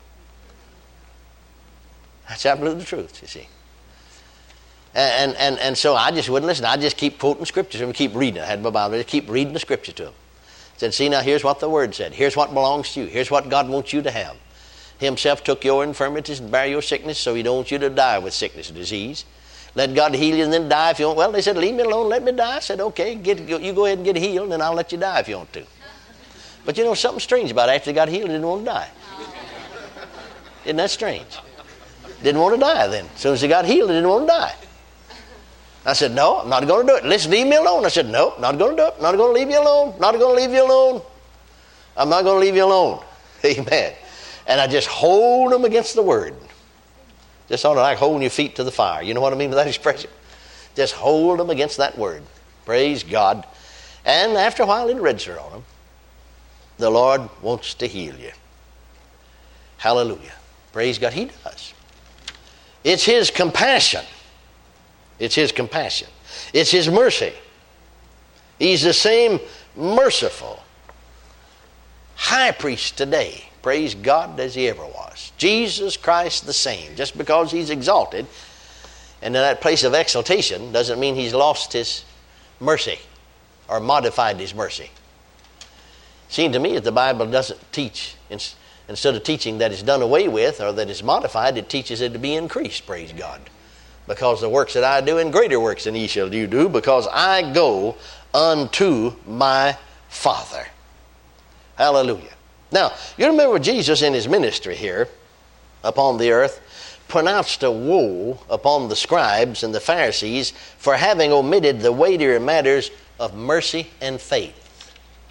That's absolutely the truth, you see. And, and, and so I just wouldn't listen. I just keep quoting scriptures and keep reading it. I had my Bible. I just keep reading the scripture to them. Said, see, now here's what the word said. Here's what belongs to you. Here's what God wants you to have. He himself took your infirmities and bare your sickness, so he don't want you to die with sickness or disease. Let God heal you and then die if you want. Well, they said, leave me alone, let me die. I said, okay, get, you go ahead and get healed, and then I'll let you die if you want to. But you know, something strange about it. After they got healed, they didn't want to die. Isn't that strange? Didn't want to die then. As soon as they got healed, they didn't want to die. I said, no, I'm not going to do it. Listen, leave me alone. I said, no, not going to do it. Not going to leave you alone. Not going to leave you alone. I'm not going to leave you alone. Amen. And I just hold them against the word. Just sort of like holding your feet to the fire. You know what I mean by that expression? Just hold them against that word. Praise God. And after a while, it'll register on them. The Lord wants to heal you. Hallelujah. Praise God. He does. It's His compassion. It's His compassion. It's His mercy. He's the same merciful high priest today, praise God, as He ever was. Jesus Christ the same. Just because He's exalted and in that place of exaltation doesn't mean He's lost His mercy or modified His mercy. Seems to me that the Bible doesn't teach, instead of teaching that it's done away with or that it's modified, it teaches it to be increased, praise God. Because the works that I do, and greater works than ye shall you do, because I go unto my Father. Hallelujah. Now, you remember Jesus in His ministry here upon the earth pronounced a woe upon the scribes and the Pharisees for having omitted the weightier matters of mercy and faith.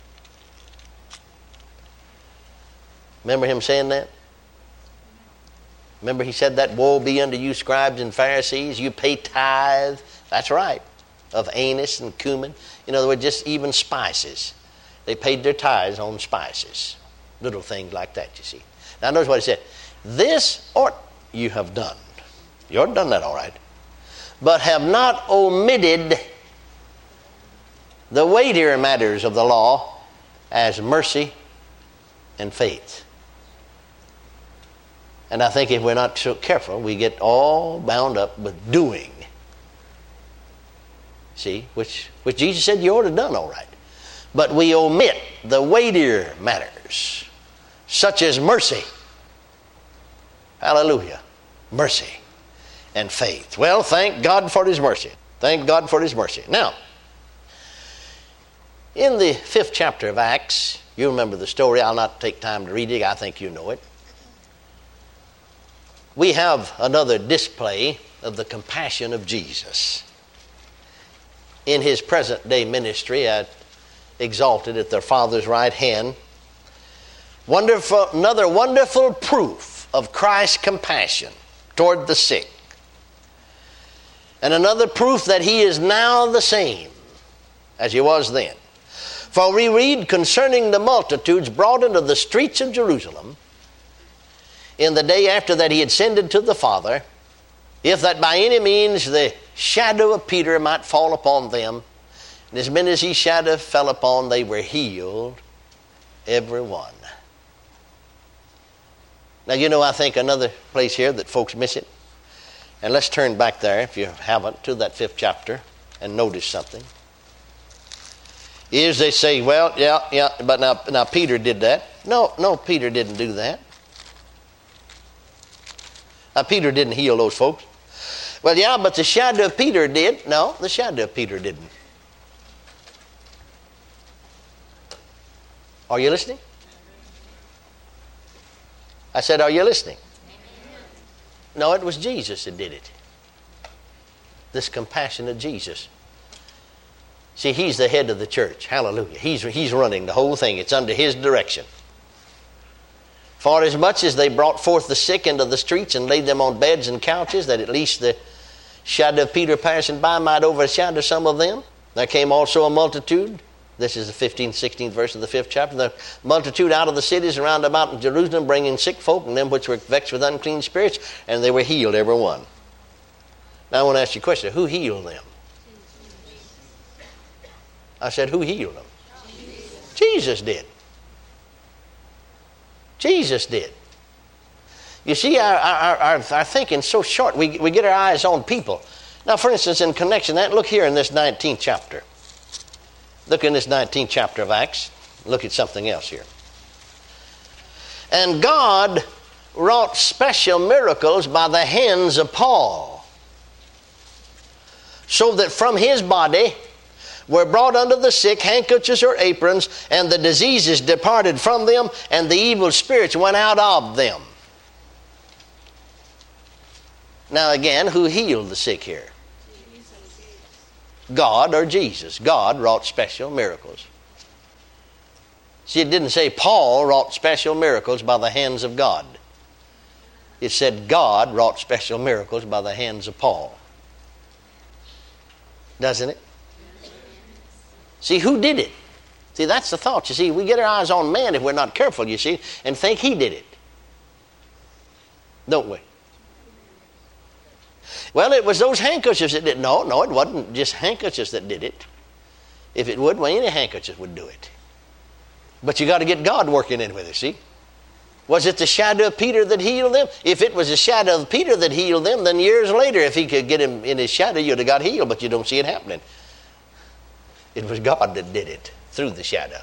Remember Him saying that? Remember He said that, woe be unto you scribes and Pharisees, you pay tithe, that's right, of anise and cumin. In other words, just even spices. They paid their tithes on spices. Little things like that, you see. Now notice what He said. This ought you have done. You ought to have done that all right. But have not omitted the weightier matters of the law as mercy and faith. And I think if we're not so careful, we get all bound up with doing. See, which, which Jesus said you ought to have done all right. But we omit the weightier matters, such as mercy. Hallelujah. Mercy and faith. Well, thank God for His mercy. Thank God for His mercy. Now, in the fifth chapter of Acts, you remember the story. I'll not take time to read it. I think you know it. We have another display of the compassion of Jesus. In His present day ministry, at, exalted at their Father's right hand, wonderful, another wonderful proof of Christ's compassion toward the sick. And another proof that He is now the same as He was then. For we read concerning the multitudes brought into the streets of Jerusalem in the day after that He had ascended to the Father, if that by any means the shadow of Peter might fall upon them, and as many as His shadow fell upon, they were healed, every one. Now, you know, I think another place here that folks miss it, and let's turn back there, if you haven't, to that fifth chapter and notice something, is they say, well, yeah, yeah, but now, now Peter did that. No, no, Peter didn't do that. Now, Peter didn't heal those folks. Well, yeah, but the shadow of Peter did. No, the shadow of Peter didn't. Are you listening? I said, are you listening? No, it was Jesus that did it. This compassionate Jesus. See, He's the head of the church. Hallelujah. He's, he's running the whole thing. It's under His direction. For as much as they brought forth the sick into the streets and laid them on beds and couches, that at least the shadow of Peter passing by might overshadow some of them, there came also a multitude. This is the fifteenth, sixteenth verse of the fifth chapter. The multitude out of the cities around about in Jerusalem, bringing sick folk and them which were vexed with unclean spirits, and they were healed, every one. Now I want to ask you a question. Who healed them? I said, who healed them? Jesus, Jesus did. Jesus did. You see, our, our, our, our thinking's so short. We, we get our eyes on people. Now, for instance, in connection to that, look here in this nineteenth chapter. Look in this nineteenth chapter of Acts. Look at something else here. And God wrought special miracles by the hands of Paul, so that from his body were brought unto the sick handkerchiefs or aprons, and the diseases departed from them, and the evil spirits went out of them. Now again, who healed the sick here? God or Jesus. God wrought special miracles. See, it didn't say Paul wrought special miracles by the hands of God. It said God wrought special miracles by the hands of Paul. Doesn't it? See, who did it? See, that's the thought. You see, we get our eyes on man if we're not careful, you see, and think he did it. Don't we? Well, it was those handkerchiefs that did. No, no, it wasn't just handkerchiefs that did it. If it would, well, any handkerchief would do it. But you got to get God working in with it, see? Was it the shadow of Peter that healed them? If it was the shadow of Peter that healed them, then years later, if he could get him in his shadow, you'd have got healed, but you don't see it happening. It was God that did it through the shadow.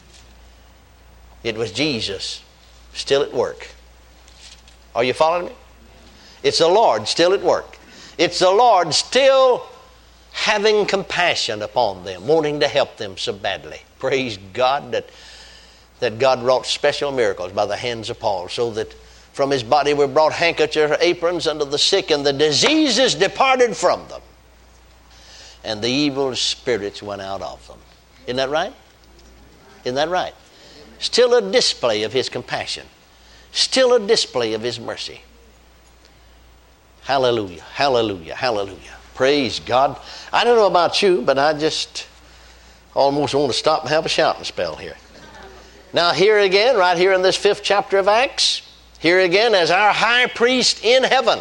It was Jesus still at work. Are you following me? It's the Lord still at work. It's the Lord still having compassion upon them, wanting to help them so badly. Praise God that, that God wrought special miracles by the hands of Paul, so that from his body were brought handkerchiefs or aprons unto the sick, and the diseases departed from them, and the evil spirits went out of them. Isn't that right? Isn't that right? Still a display of his compassion. Still a display of his mercy. Hallelujah, hallelujah, hallelujah. Praise God. I don't know about you, but I just almost want to stop and have a shouting spell here. Now here again, right here in this fifth chapter of Acts, here again as our high priest in heaven,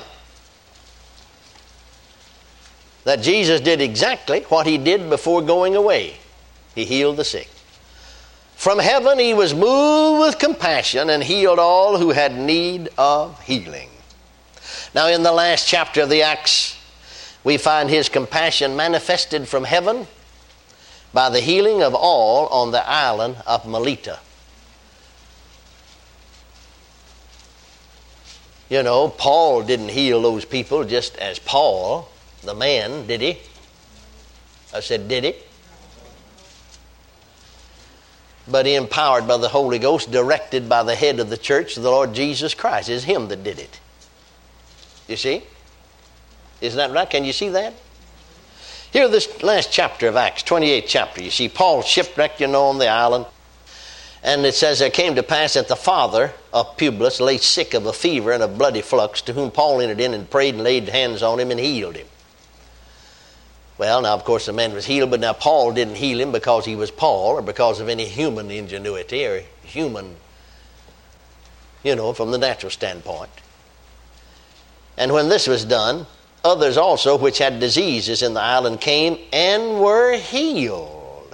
that Jesus did exactly what he did before going away. He healed the sick. From heaven he was moved with compassion and healed all who had need of healing. Now in the last chapter of the Acts, we find his compassion manifested from heaven by the healing of all on the island of Melita. You know, Paul didn't heal those people just as Paul, the man, did he? I said, did he? But he, empowered by the Holy Ghost, directed by the head of the church, the Lord Jesus Christ. It's him that did it. You see? Isn't that right? Can you see that? Here, this last chapter of Acts, twenty-eighth chapter, you see Paul shipwrecked, you know, on the island. And it says, there came to pass that the father of Publius lay sick of a fever and of bloody flux, to whom Paul entered in and prayed and laid hands on him and healed him. Well, now, of course, the man was healed, but now Paul didn't heal him because he was Paul or because of any human ingenuity or human, you know, from the natural standpoint. And when this was done, others also which had diseases in the island came and were healed.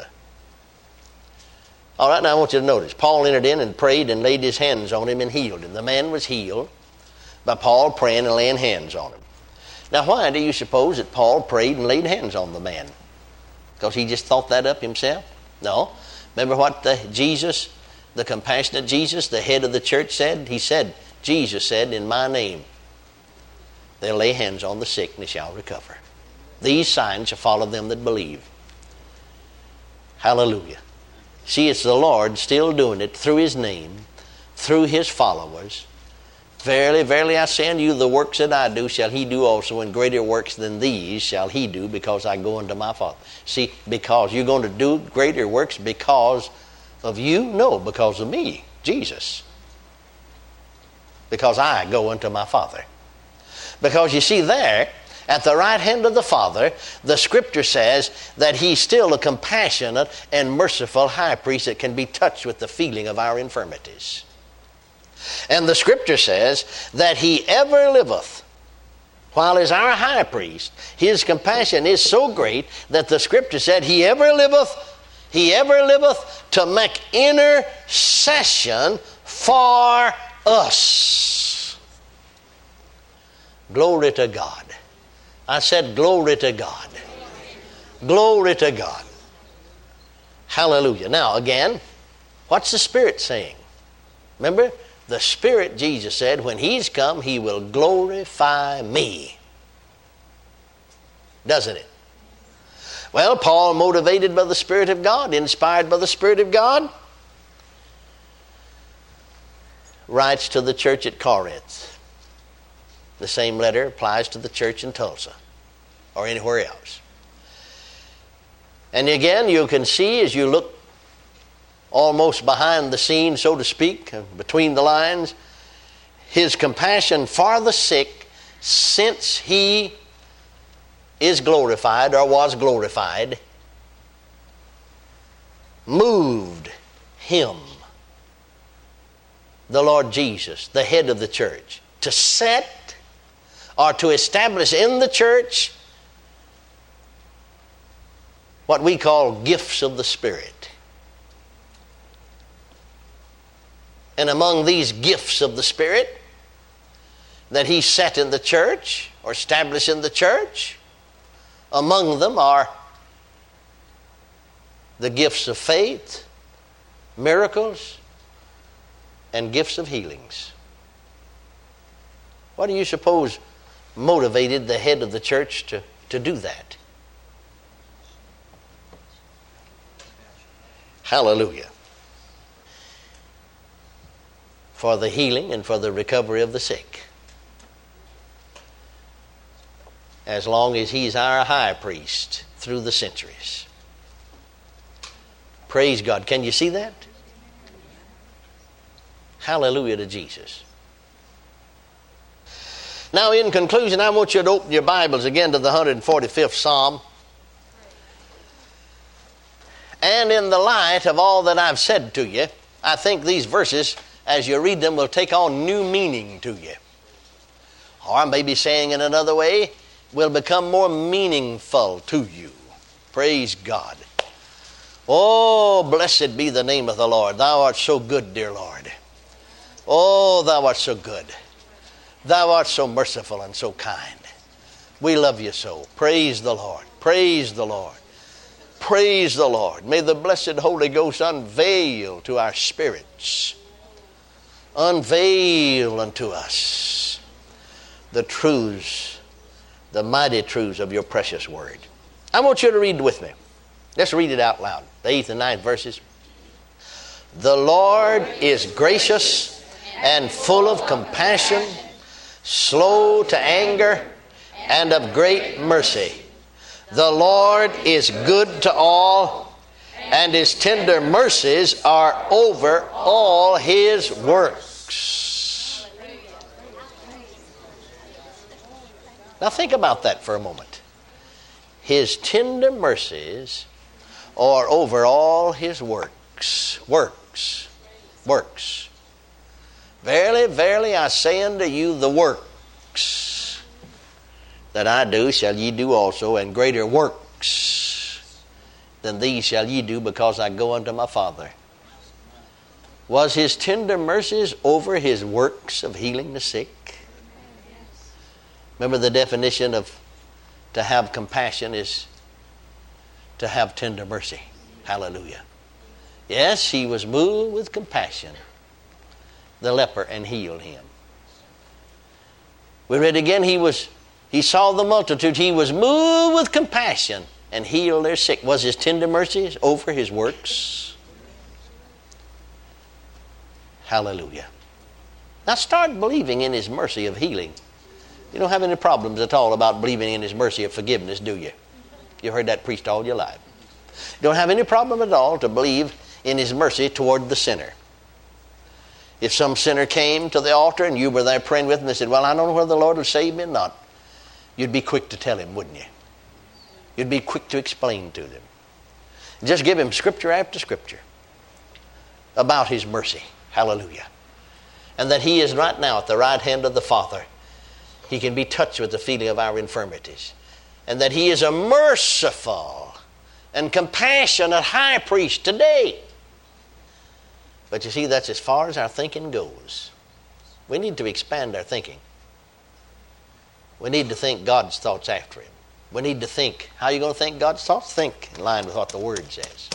All right, now I want you to notice. Paul entered in and prayed and laid his hands on him and healed him. The man was healed by Paul praying and laying hands on him. Now, why do you suppose that Paul prayed and laid hands on the man? Because he just thought that up himself? No. Remember what the Jesus, the compassionate Jesus, the head of the church said? He said, Jesus said, in my name, they'll lay hands on the sick and they shall recover. These signs shall follow them that believe. Hallelujah. See, it's the Lord still doing it through his name, through his followers. Verily, verily, I say unto you, the works that I do shall he do also, and greater works than these shall he do, because I go unto my Father. See, because you're going to do greater works because of you? No, because of me, Jesus. Because I go unto my Father. Because you see there, at the right hand of the Father, the Scripture says that he's still a compassionate and merciful high priest that can be touched with the feeling of our infirmities. And the Scripture says that he ever liveth. While as our high priest, his compassion is so great that the Scripture said he ever liveth, he ever liveth to make intercession for us. Glory to God. I said glory to God. Glory to God. Hallelujah. Now again, what's the Spirit saying? Remember? The Spirit, Jesus said, when he's come, he will glorify me. Doesn't it? Well, Paul, motivated by the Spirit of God, inspired by the Spirit of God, writes to the church at Corinth. The same letter applies to the church in Tulsa or anywhere else. And again, you can see as you look almost behind the scene, so to speak, between the lines, his compassion for the sick since he is glorified or was glorified moved him, the Lord Jesus, the head of the church, to set or to establish in the church what we call gifts of the Spirit. And among these gifts of the Spirit that he set in the church or established in the church, among them are the gifts of faith, miracles, and gifts of healings. What do you suppose motivated the head of the church to, to do that? Hallelujah. For the healing and for the recovery of the sick. As long as he's our high priest through the centuries. Praise God. Can you see that? Hallelujah to Jesus. Now, in conclusion, I want you to open your Bibles again to the one hundred forty-fifth Psalm. And in the light of all that I've said to you, I think these verses, as you read them, will take on new meaning to you. Or maybe saying in another way, will become more meaningful to you. Praise God. Oh, blessed be the name of the Lord. Thou art so good, dear Lord. Oh, thou art so good. Thou art so merciful and so kind. We love you so. Praise the Lord. Praise the Lord. Praise the Lord. May the blessed Holy Ghost unveil to our spirits, unveil unto us the truths, the mighty truths of your precious word. I want you to read with me. Let's read it out loud. The eighth and ninth verses. The Lord is gracious and full of compassion, slow to anger, and of great mercy. The Lord is good to all, and His tender mercies are over all His works. Now think about that for a moment. His tender mercies are over all His works. Works. Works. Verily, verily, I say unto you, the works that I do shall ye do also, and greater works than these shall ye do, because I go unto my Father. Was His tender mercies over His works of healing the sick? Remember, the definition of to have compassion is to have tender mercy. Hallelujah. Yes, He was moved with compassion, the leper, and healed him. We read again, He was He saw the multitude. He was moved with compassion and healed their sick. Was His tender mercies over His works? Hallelujah. Now start believing in His mercy of healing. You don't have any problems at all about believing in His mercy of forgiveness, do you? You heard that preached all your life. You don't have any problem at all to believe in His mercy toward the sinner. If some sinner came to the altar and you were there praying with him, and said, well, I don't know whether the Lord will save me or not, you'd be quick to tell him, wouldn't you? You'd be quick to explain to them. Just give him scripture after scripture about His mercy. Hallelujah. And that He is right now at the right hand of the Father. He can be touched with the feeling of our infirmities. And that He is a merciful and compassionate high priest today. But you see, that's as far as our thinking goes. We need to expand our thinking. We need to think God's thoughts after Him. We need to think. How are you going to think God's thoughts? Think in line with what the Word says.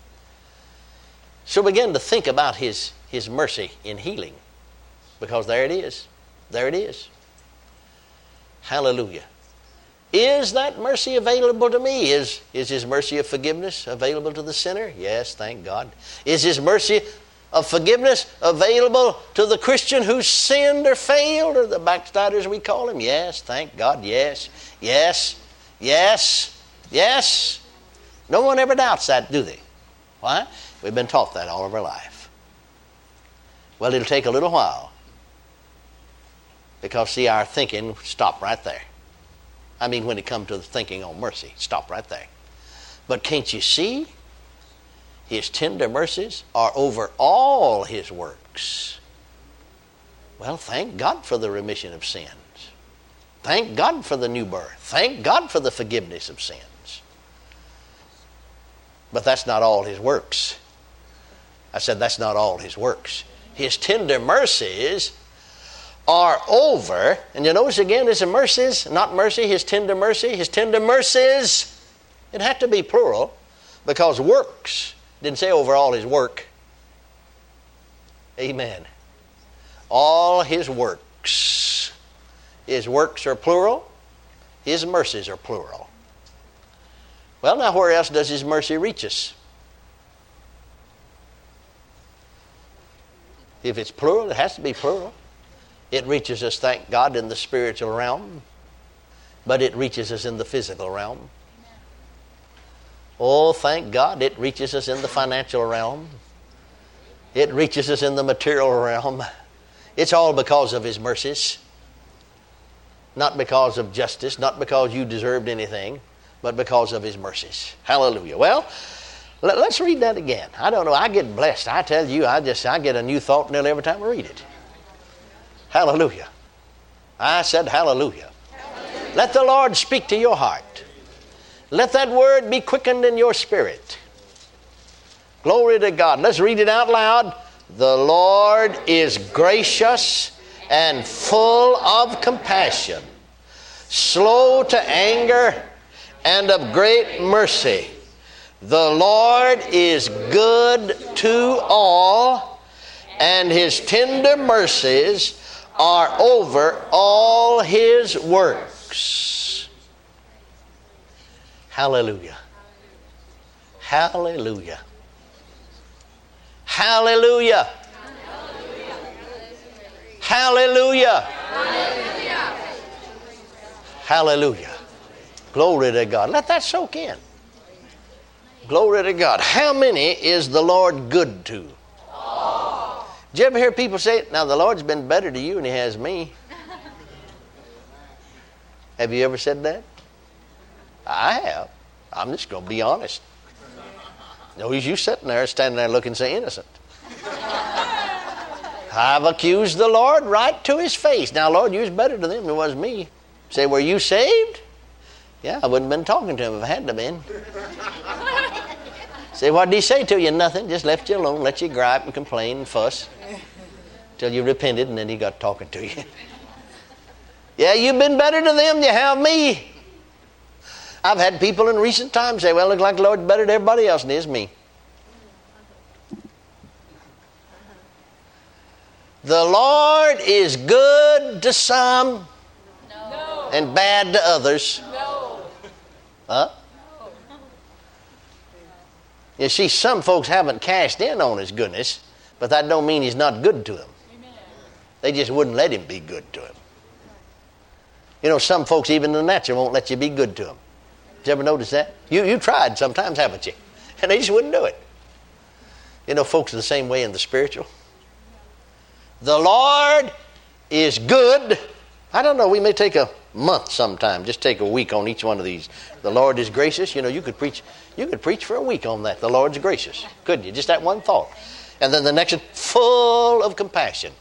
So begin to think about His, His mercy in healing. Because there it is. There it is. Hallelujah. Is that mercy available to me? Is, is His mercy of forgiveness available to the sinner? Yes, thank God. Is His mercy of forgiveness available to the Christian who's sinned or failed, or the backsliders we call him? Yes, thank God, yes, yes, yes, yes. No one ever doubts that, do they? Why? We've been taught that all of our life. Well, it'll take a little while, because, see, our thinking stopped right there. I mean, when it comes to the thinking on mercy, stop right there. But can't you see? His tender mercies are over all His works. Well, thank God for the remission of sins. Thank God for the new birth. Thank God for the forgiveness of sins. But that's not all His works. I said that's not all His works. His tender mercies are over, and you notice again, it's a mercies, not mercy, His tender mercy, His tender mercies. It had to be plural, because works didn't say over all His work. Amen. All His works. His works are plural. His mercies are plural. Well, now where else does His mercy reach us? If it's plural, it has to be plural. It reaches us, thank God, in the spiritual realm, but it reaches us in the physical realm. Oh, thank God, it reaches us in the financial realm. It reaches us in the material realm. It's all because of His mercies. Not because of justice, not because you deserved anything, but because of His mercies. Hallelujah. Well, let, let's read that again. I don't know, I get blessed. I tell you, I just I get a new thought nearly every time I read it. Hallelujah. I said hallelujah. Hallelujah. Let the Lord speak to your heart. Let that word be quickened in your spirit. Glory to God. Let's read it out loud. The Lord is gracious and full of compassion, slow to anger, and of great mercy. The Lord is good to all, and His tender mercies are over all His works. Hallelujah. Hallelujah. Hallelujah. Hallelujah. Hallelujah. Glory to God. Let that soak in. Glory to God. How many is the Lord good to? Did you ever hear people say, now the Lord's been better to you than He has me? Have you ever said that? I have. I'm just going to be honest. No, he's you sitting there, standing there looking so innocent. I've accused the Lord right to His face. Now, Lord, you was better to them than it was me. Say, were you saved? Yeah, I wouldn't have been talking to him if I hadn't have been. Say, what did He say to you? Nothing. Just left you alone, let you gripe and complain and fuss till you repented, and then He got talking to you. Yeah, you've been better to them than you have me. I've had people in recent times say, well, look like the Lord's better to everybody else than He is me. The Lord is good to some no. and bad to others. No. Huh? You see, some folks haven't cashed in on His goodness, but that don't mean He's not good to them. Amen. They just wouldn't let Him be good to them. You know, some folks, even in the natural, won't let you be good to them. Did you ever notice that? You you tried sometimes, haven't you? And they just wouldn't do it. You know, folks are the same way in the spiritual. The Lord is good. I don't know, we may take a month sometime, just take a week on each one of these. The Lord is gracious. You know, you could preach you could preach for a week on that. The Lord's gracious. Couldn't you? Just that one thought. And then the next one, full of compassion.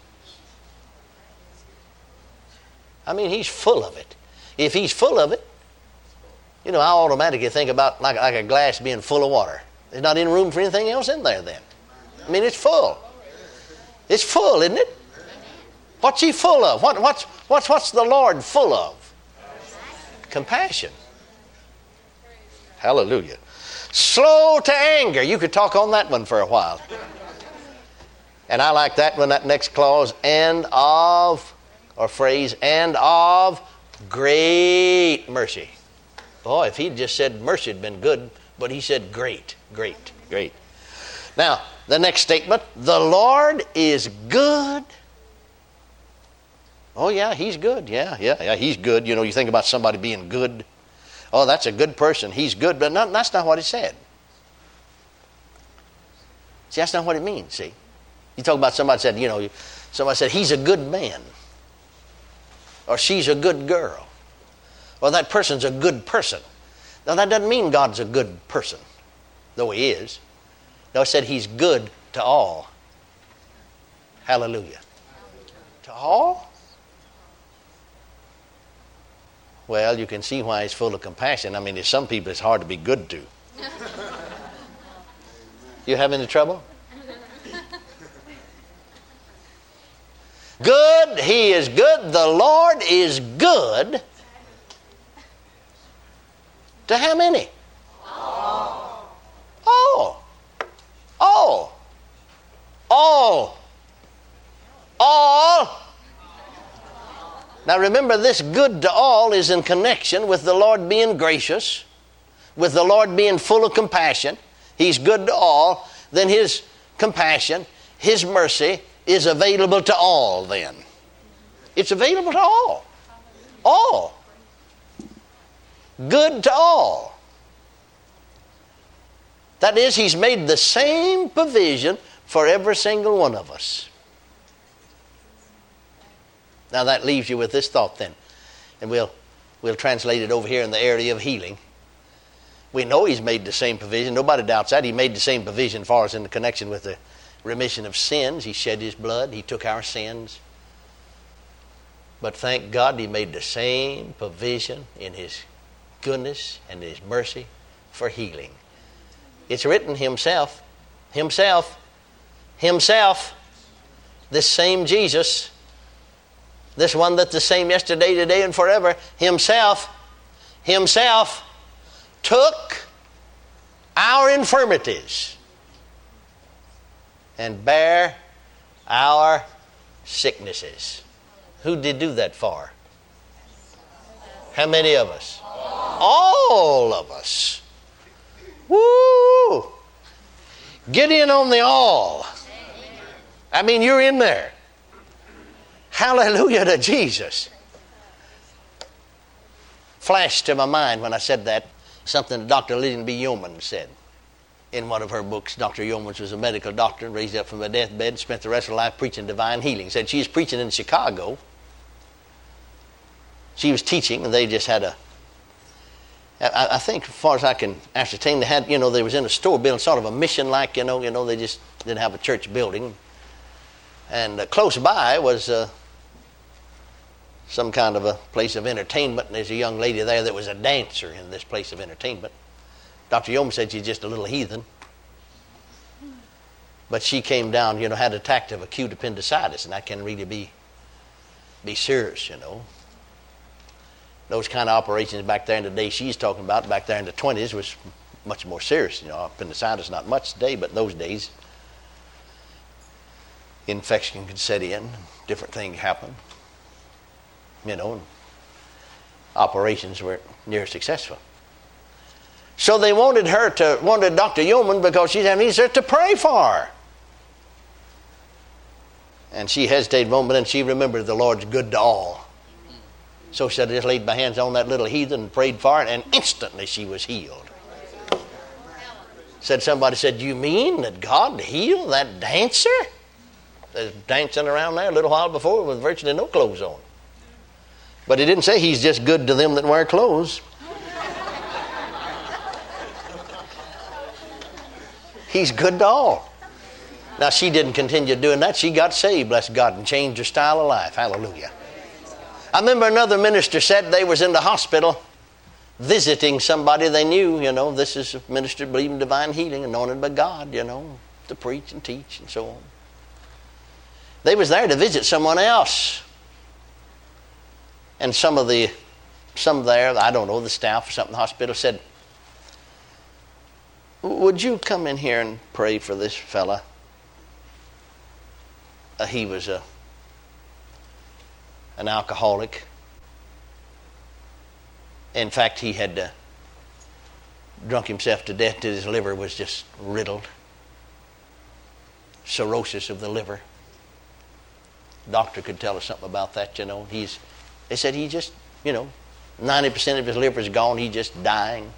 I mean, He's full of it. If He's full of it, you know, I automatically think about like, like a glass being full of water. There's not any room for anything else in there then. I mean, it's full. It's full, isn't it? What's He full of? What, what's, what's, what's the Lord full of? Compassion. Hallelujah. Slow to anger. You could talk on that one for a while. And I like that one, that next clause, and of, or phrase, and of great mercy. Boy, if He'd just said mercy had been good, but He said great, great, great. Now, the next statement, the Lord is good. Oh, yeah, He's good. Yeah, yeah, yeah, He's good. You know, you think about somebody being good. Oh, that's a good person. He's good. But not, that's not what it said. See, that's not what it means, see. You talk about somebody said, you know, somebody said, he's a good man. Or she's a good girl. Well, that person's a good person. Now, that doesn't mean God's a good person, though He is. No, it said He's good to all. Hallelujah. To all? Well, you can see why He's full of compassion. I mean, there's some people it's hard to be good to. You have any trouble? Good, He is good. The Lord is good. To how many? All. All. All. All. All. Now remember, this good to all is in connection with the Lord being gracious, with the Lord being full of compassion. He's good to all. Then His compassion, His mercy is available to all then. It's available to all. All. Good to all. That is, He's made the same provision for every single one of us. Now that leaves you with this thought then. And we'll, we'll translate it over here in the area of healing. We know He's made the same provision. Nobody doubts that. He made the same provision for us in the connection with the remission of sins. He shed His blood. He took our sins. But thank God He made the same provision in His goodness and His mercy for healing. It's written Himself, Himself. Himself. This same Jesus, this one that's the same yesterday, today, and forever, Himself, Himself took our infirmities and bare our sicknesses. Who did do that for? How many of us? All of us. Woo! Get in on the all. I mean, you're in there. Hallelujah to Jesus. Flashed to my mind when I said that something that Doctor Lillian B. Yeomans said in one of her books. Doctor Yeomans was a medical doctor, raised up from a deathbed, and spent the rest of her life preaching divine healing. Said she was preaching in Chicago. She was teaching, and they just had a, I, I think, as far as I can ascertain, they had, you know, they was in a store building, sort of a mission-like, you know, you know, they just didn't have a church building. And uh, close by was uh, some kind of a place of entertainment, and there's a young lady there that was a dancer in this place of entertainment. Doctor Yeomans said she's just a little heathen. But she came down, you know, had an attack of acute appendicitis, and that can really be, be serious, you know. Those kind of operations back there in the day she's talking about, back there in the twenties, was much more serious. You know, appendicitis not much today, but in those days, infection could set in, different things happen. You know, and operations weren't near successful. So they wanted her to, wanted Doctor Yeomans, because she's having needs to pray for her. And she hesitated a moment, and she remembered the Lord's good to all. So she said, I just laid my hands on that little heathen and prayed for her, and instantly she was healed. Said somebody said, you mean that God healed that dancer? That was dancing around there a little while before with virtually no clothes on. But he didn't say he's just good to them that wear clothes. He's good to all. Now, she didn't continue doing that. She got saved, bless God, and changed her style of life. Hallelujah. I remember another minister said they was in the hospital visiting somebody they knew. You know, this is a minister believing divine healing, anointed by God, you know, to preach and teach and so on. They was there to visit someone else. And some of the, some there, I don't know, the staff or something in the hospital said, would you come in here and pray for this fella? Uh, he was a, an alcoholic. In fact, he had uh, drunk himself to death till his liver was just riddled. Cirrhosis of the liver. Doctor could tell us something about that, you know. He's, they said he just, you know, ninety percent of his liver is gone. He's just dying.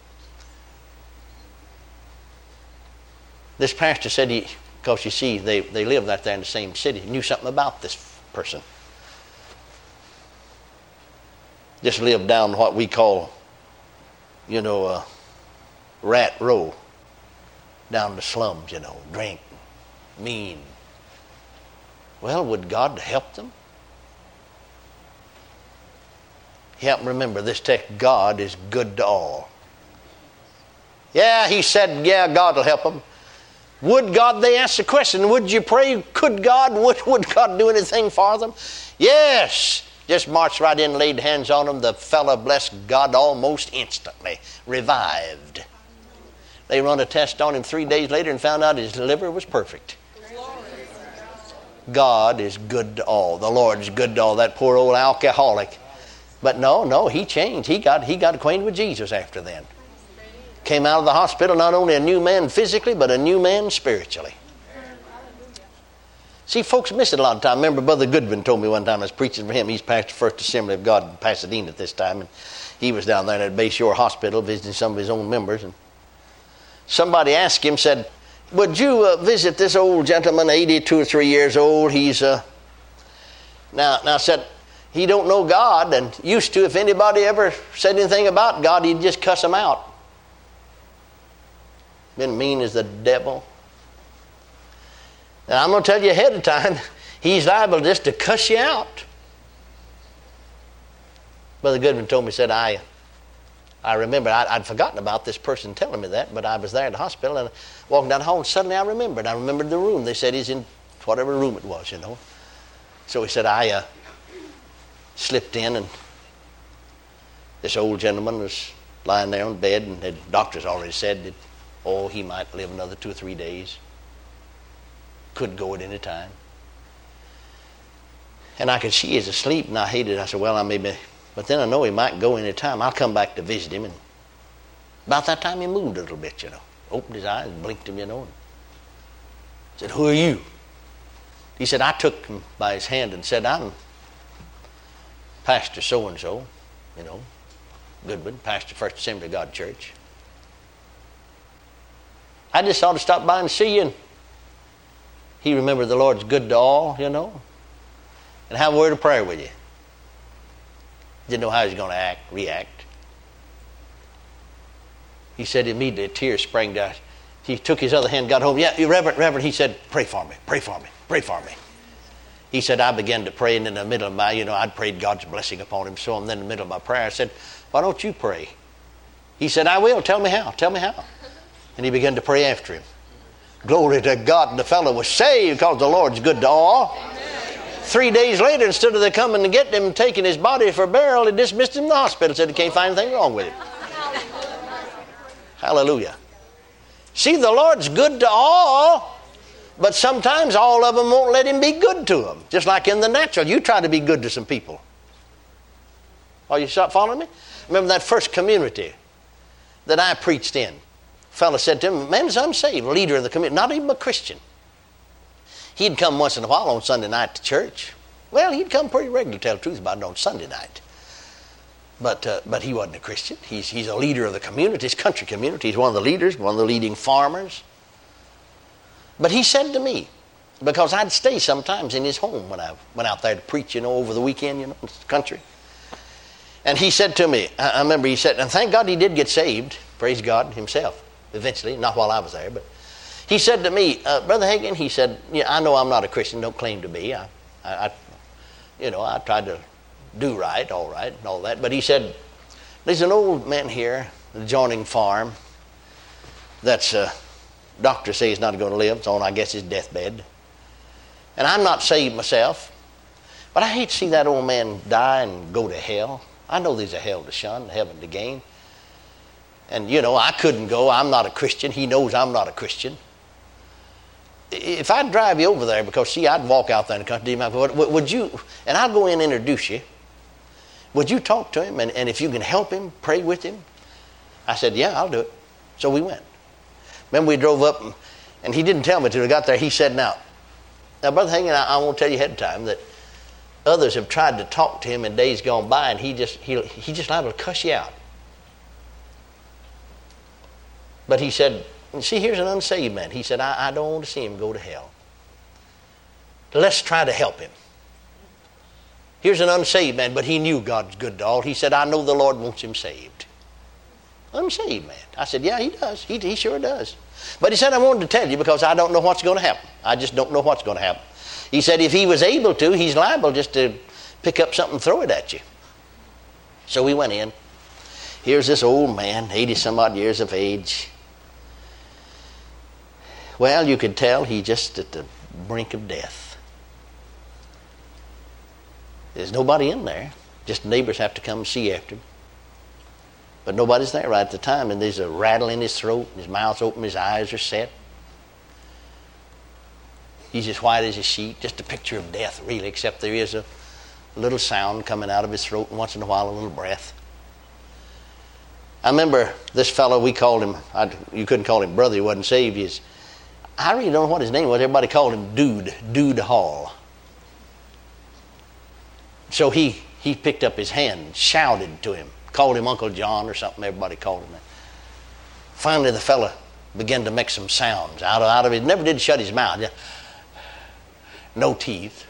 This pastor said he, because you see, they, they lived out there in the same city, knew something about this person. Just lived down what we call, you know, uh, Rat Row. Down the slums, you know, drink, mean. Well, would God help them? Help them remember this text, God is good to all. Yeah, he said, yeah, God will help them. Would God, they asked the question, would you pray, could God, would, would God do anything for them? Yes. Just marched right in, laid hands on them. The fellow, blessed God, almost instantly revived. They run a test on him three days later and found out his liver was perfect. God is good to all. The Lord is good to all. That poor old alcoholic. But no, no, he changed. He got, he got acquainted with Jesus after then. Came out of the hospital not only a new man physically, but a new man spiritually. See, folks miss it a lot of time. Remember, Brother Goodwin told me one time I was preaching for him. He's pastor First Assembly of God in Pasadena at this time. And he was down there at Bayshore Hospital visiting some of his own members. And somebody asked him, said, would you uh, visit this old gentleman, eighty-two or three years old? He's, uh, now, now said, he don't know God, and used to, if anybody ever said anything about God, he'd just cuss them out. Been mean as the devil. Now, I'm going to tell you ahead of time, he's liable just to cuss you out. Brother Goodwin told me, said, I, I remember I'd, I'd forgotten about this person telling me that, but I was there at the hospital and walking down the hall, and suddenly I remembered. I remembered the room. They said he's in whatever room it was, you know. So he said, I uh, slipped in, and this old gentleman was lying there on bed, and the doctors already said that, oh, he might live another two or three days. Could go at any time. And I could see he was asleep, and I hated it. I said, well, I may be, but then I know he might go any time. I'll come back to visit him. And about that time he moved a little bit, you know. Opened his eyes, blinked him, you know, and said, who are you? He said, I took him by his hand and said, I'm Pastor so-and-so, you know, Goodwin, Pastor First Assembly of God Church. I just thought to stop by and see you. And he remembered the Lord's good to all, you know, and have a word of prayer with you. Didn't know how he was going to act, react. He said immediately a tear sprang down. He took his other hand, got home. Yeah, Reverend, Reverend, he said, pray for me, pray for me, pray for me. He said, I began to pray, and in the middle of my, you know, I'd prayed God's blessing upon him. So, and then in the middle of my prayer, I said, why don't you pray? He said, I will. Tell me how. Tell me how. And he began to pray after him. Glory to God. And the fellow was saved because the Lord's good to all. Amen. Three days later, instead of they coming to get him and taking his body for burial, they dismissed him in the hospital. Said they can't find anything wrong with him. Hallelujah. See, the Lord's good to all, but sometimes all of them won't let him be good to them. Just like in the natural, you try to be good to some people. Are you following me? Remember that first community that I preached in? A fellow said to him, man's unsaved, leader of the community, not even a Christian. He'd come once in a while on Sunday night to church. Well, he'd come pretty regularly, to tell the truth about it, on Sunday night. But uh, but he wasn't a Christian. He's, he's a leader of the community, his country community. He's one of the leaders, one of the leading farmers. But he said to me, because I'd stay sometimes in his home when I went out there to preach, you know, over the weekend, you know, in the country. And he said to me, I remember he said, and thank God he did get saved, praise God, himself, eventually, not while I was there, but he said to me, uh, Brother Hagin, he said, yeah, I know I'm not a Christian, don't claim to be. I, I, I, you know, I tried to do right, all right, and all that. But he said, there's an old man here, adjoining farm, that's, uh, doctor says he's not going to live. It's on, I guess, his deathbed. And I'm not saved myself, but I hate to see that old man die and go to hell. I know there's a hell to shun, heaven to gain. And, you know, I couldn't go. I'm not a Christian. He knows I'm not a Christian. If I'd drive you over there, because, see, I'd walk out there in the country, would you, and I'd go in and introduce you, would you talk to him? And, and if you can help him, pray with him? I said, yeah, I'll do it. So we went. Remember, we drove up, and, and he didn't tell me until we got there. He said, now, now Brother Hagin, I, I won't tell you ahead of time that others have tried to talk to him in days gone by, and he just he he just liable to cuss you out. But he said, see, here's an unsaved man. He said, I, I don't want to see him go to hell. Let's try to help him. Here's an unsaved man, but he knew God's good to all. He said, I know the Lord wants him saved. Unsaved man. I said, yeah, he does. He, he sure does. But he said, I wanted to tell you because I don't know what's going to happen. I just don't know what's going to happen. He said, if he was able to, he's liable just to pick up something and throw it at you. So we went in. Here's this old man, eighty some odd years of age. Well, you could tell he's just at the brink of death. There's nobody in there. Just neighbors have to come and see after him. But nobody's there right at the time, and there's a rattle in his throat, and his mouth's open, his eyes are set. He's as white as a sheet, just a picture of death, really, except there is a little sound coming out of his throat, and once in a while a little breath. I remember this fellow, we called him, I, you couldn't call him brother, he wasn't saved. He's, I really don't know what his name was. Everybody called him Dude, Dude Hall. So he, he picked up his hand and shouted to him, called him Uncle John or something. Everybody called him that. Finally, the fella began to make some sounds out of, out of it. Never did shut his mouth. No teeth.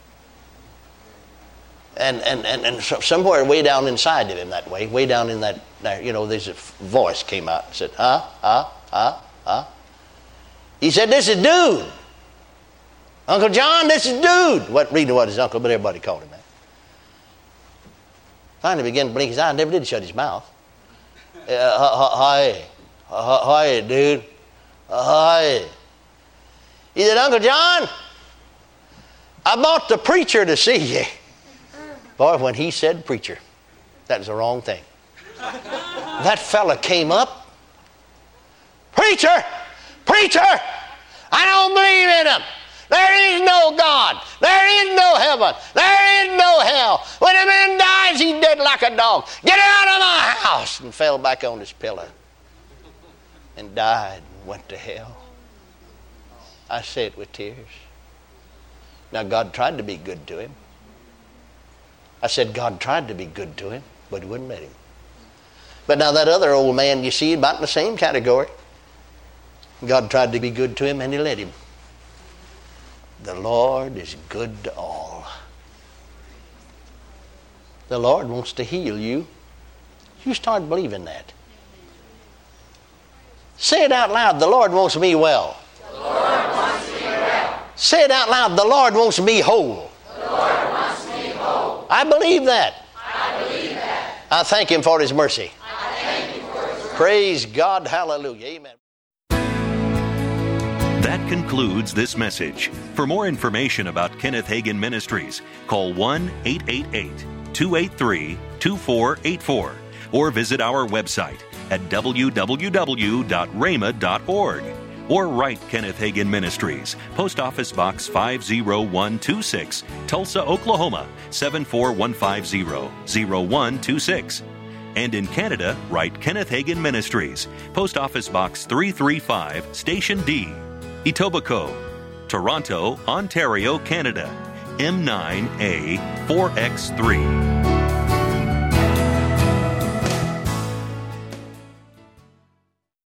And, and, and, and somewhere way down inside of him that way, way down in that, there, you know, there's a voice came out and said, huh, huh, huh, huh. He said, this is Dude. Uncle John, this is Dude. What, really what his uncle, but everybody called him that. Finally began to blink his eye, never did shut his mouth. Uh, hi. Uh, hi, dude. Uh, hi. He said, Uncle John, I brought the preacher to see you. Boy, when he said preacher, that was the wrong thing. That fella came up. Preacher! Preacher! I don't believe in him. There is no God. There is no heaven. There is no hell. When a man dies, he's dead like a dog. Get out of my house! And fell back on his pillow and died and went to hell. I say it with tears. Now, God tried to be good to him. I said God tried to be good to him, but he wouldn't let him. But now that other old man, you see, about in the same category. God tried to be good to him, and he let him. The Lord is good to all. The Lord wants to heal you. You start believing that. Say it out loud. The Lord wants me well.
The Lord wants me well.
Say it out loud. The Lord wants me whole.
The Lord wants me whole.
I believe that.
I believe that.
I thank him for his mercy.
I thank him for his mercy.
Praise God. Hallelujah. Amen.
That concludes this message. For more information about Kenneth Hagin Ministries, call one eight eight eight, two eight three, two four eight four or visit our website at w w w dot rhema dot org or write Kenneth Hagin Ministries, Post Office Box five oh one two six, Tulsa, Oklahoma seven four one five zero, zero one two six. And in Canada, write Kenneth Hagin Ministries, Post Office Box three three five, Station D, Etobicoke, Toronto, Ontario, Canada, M nine A four X three.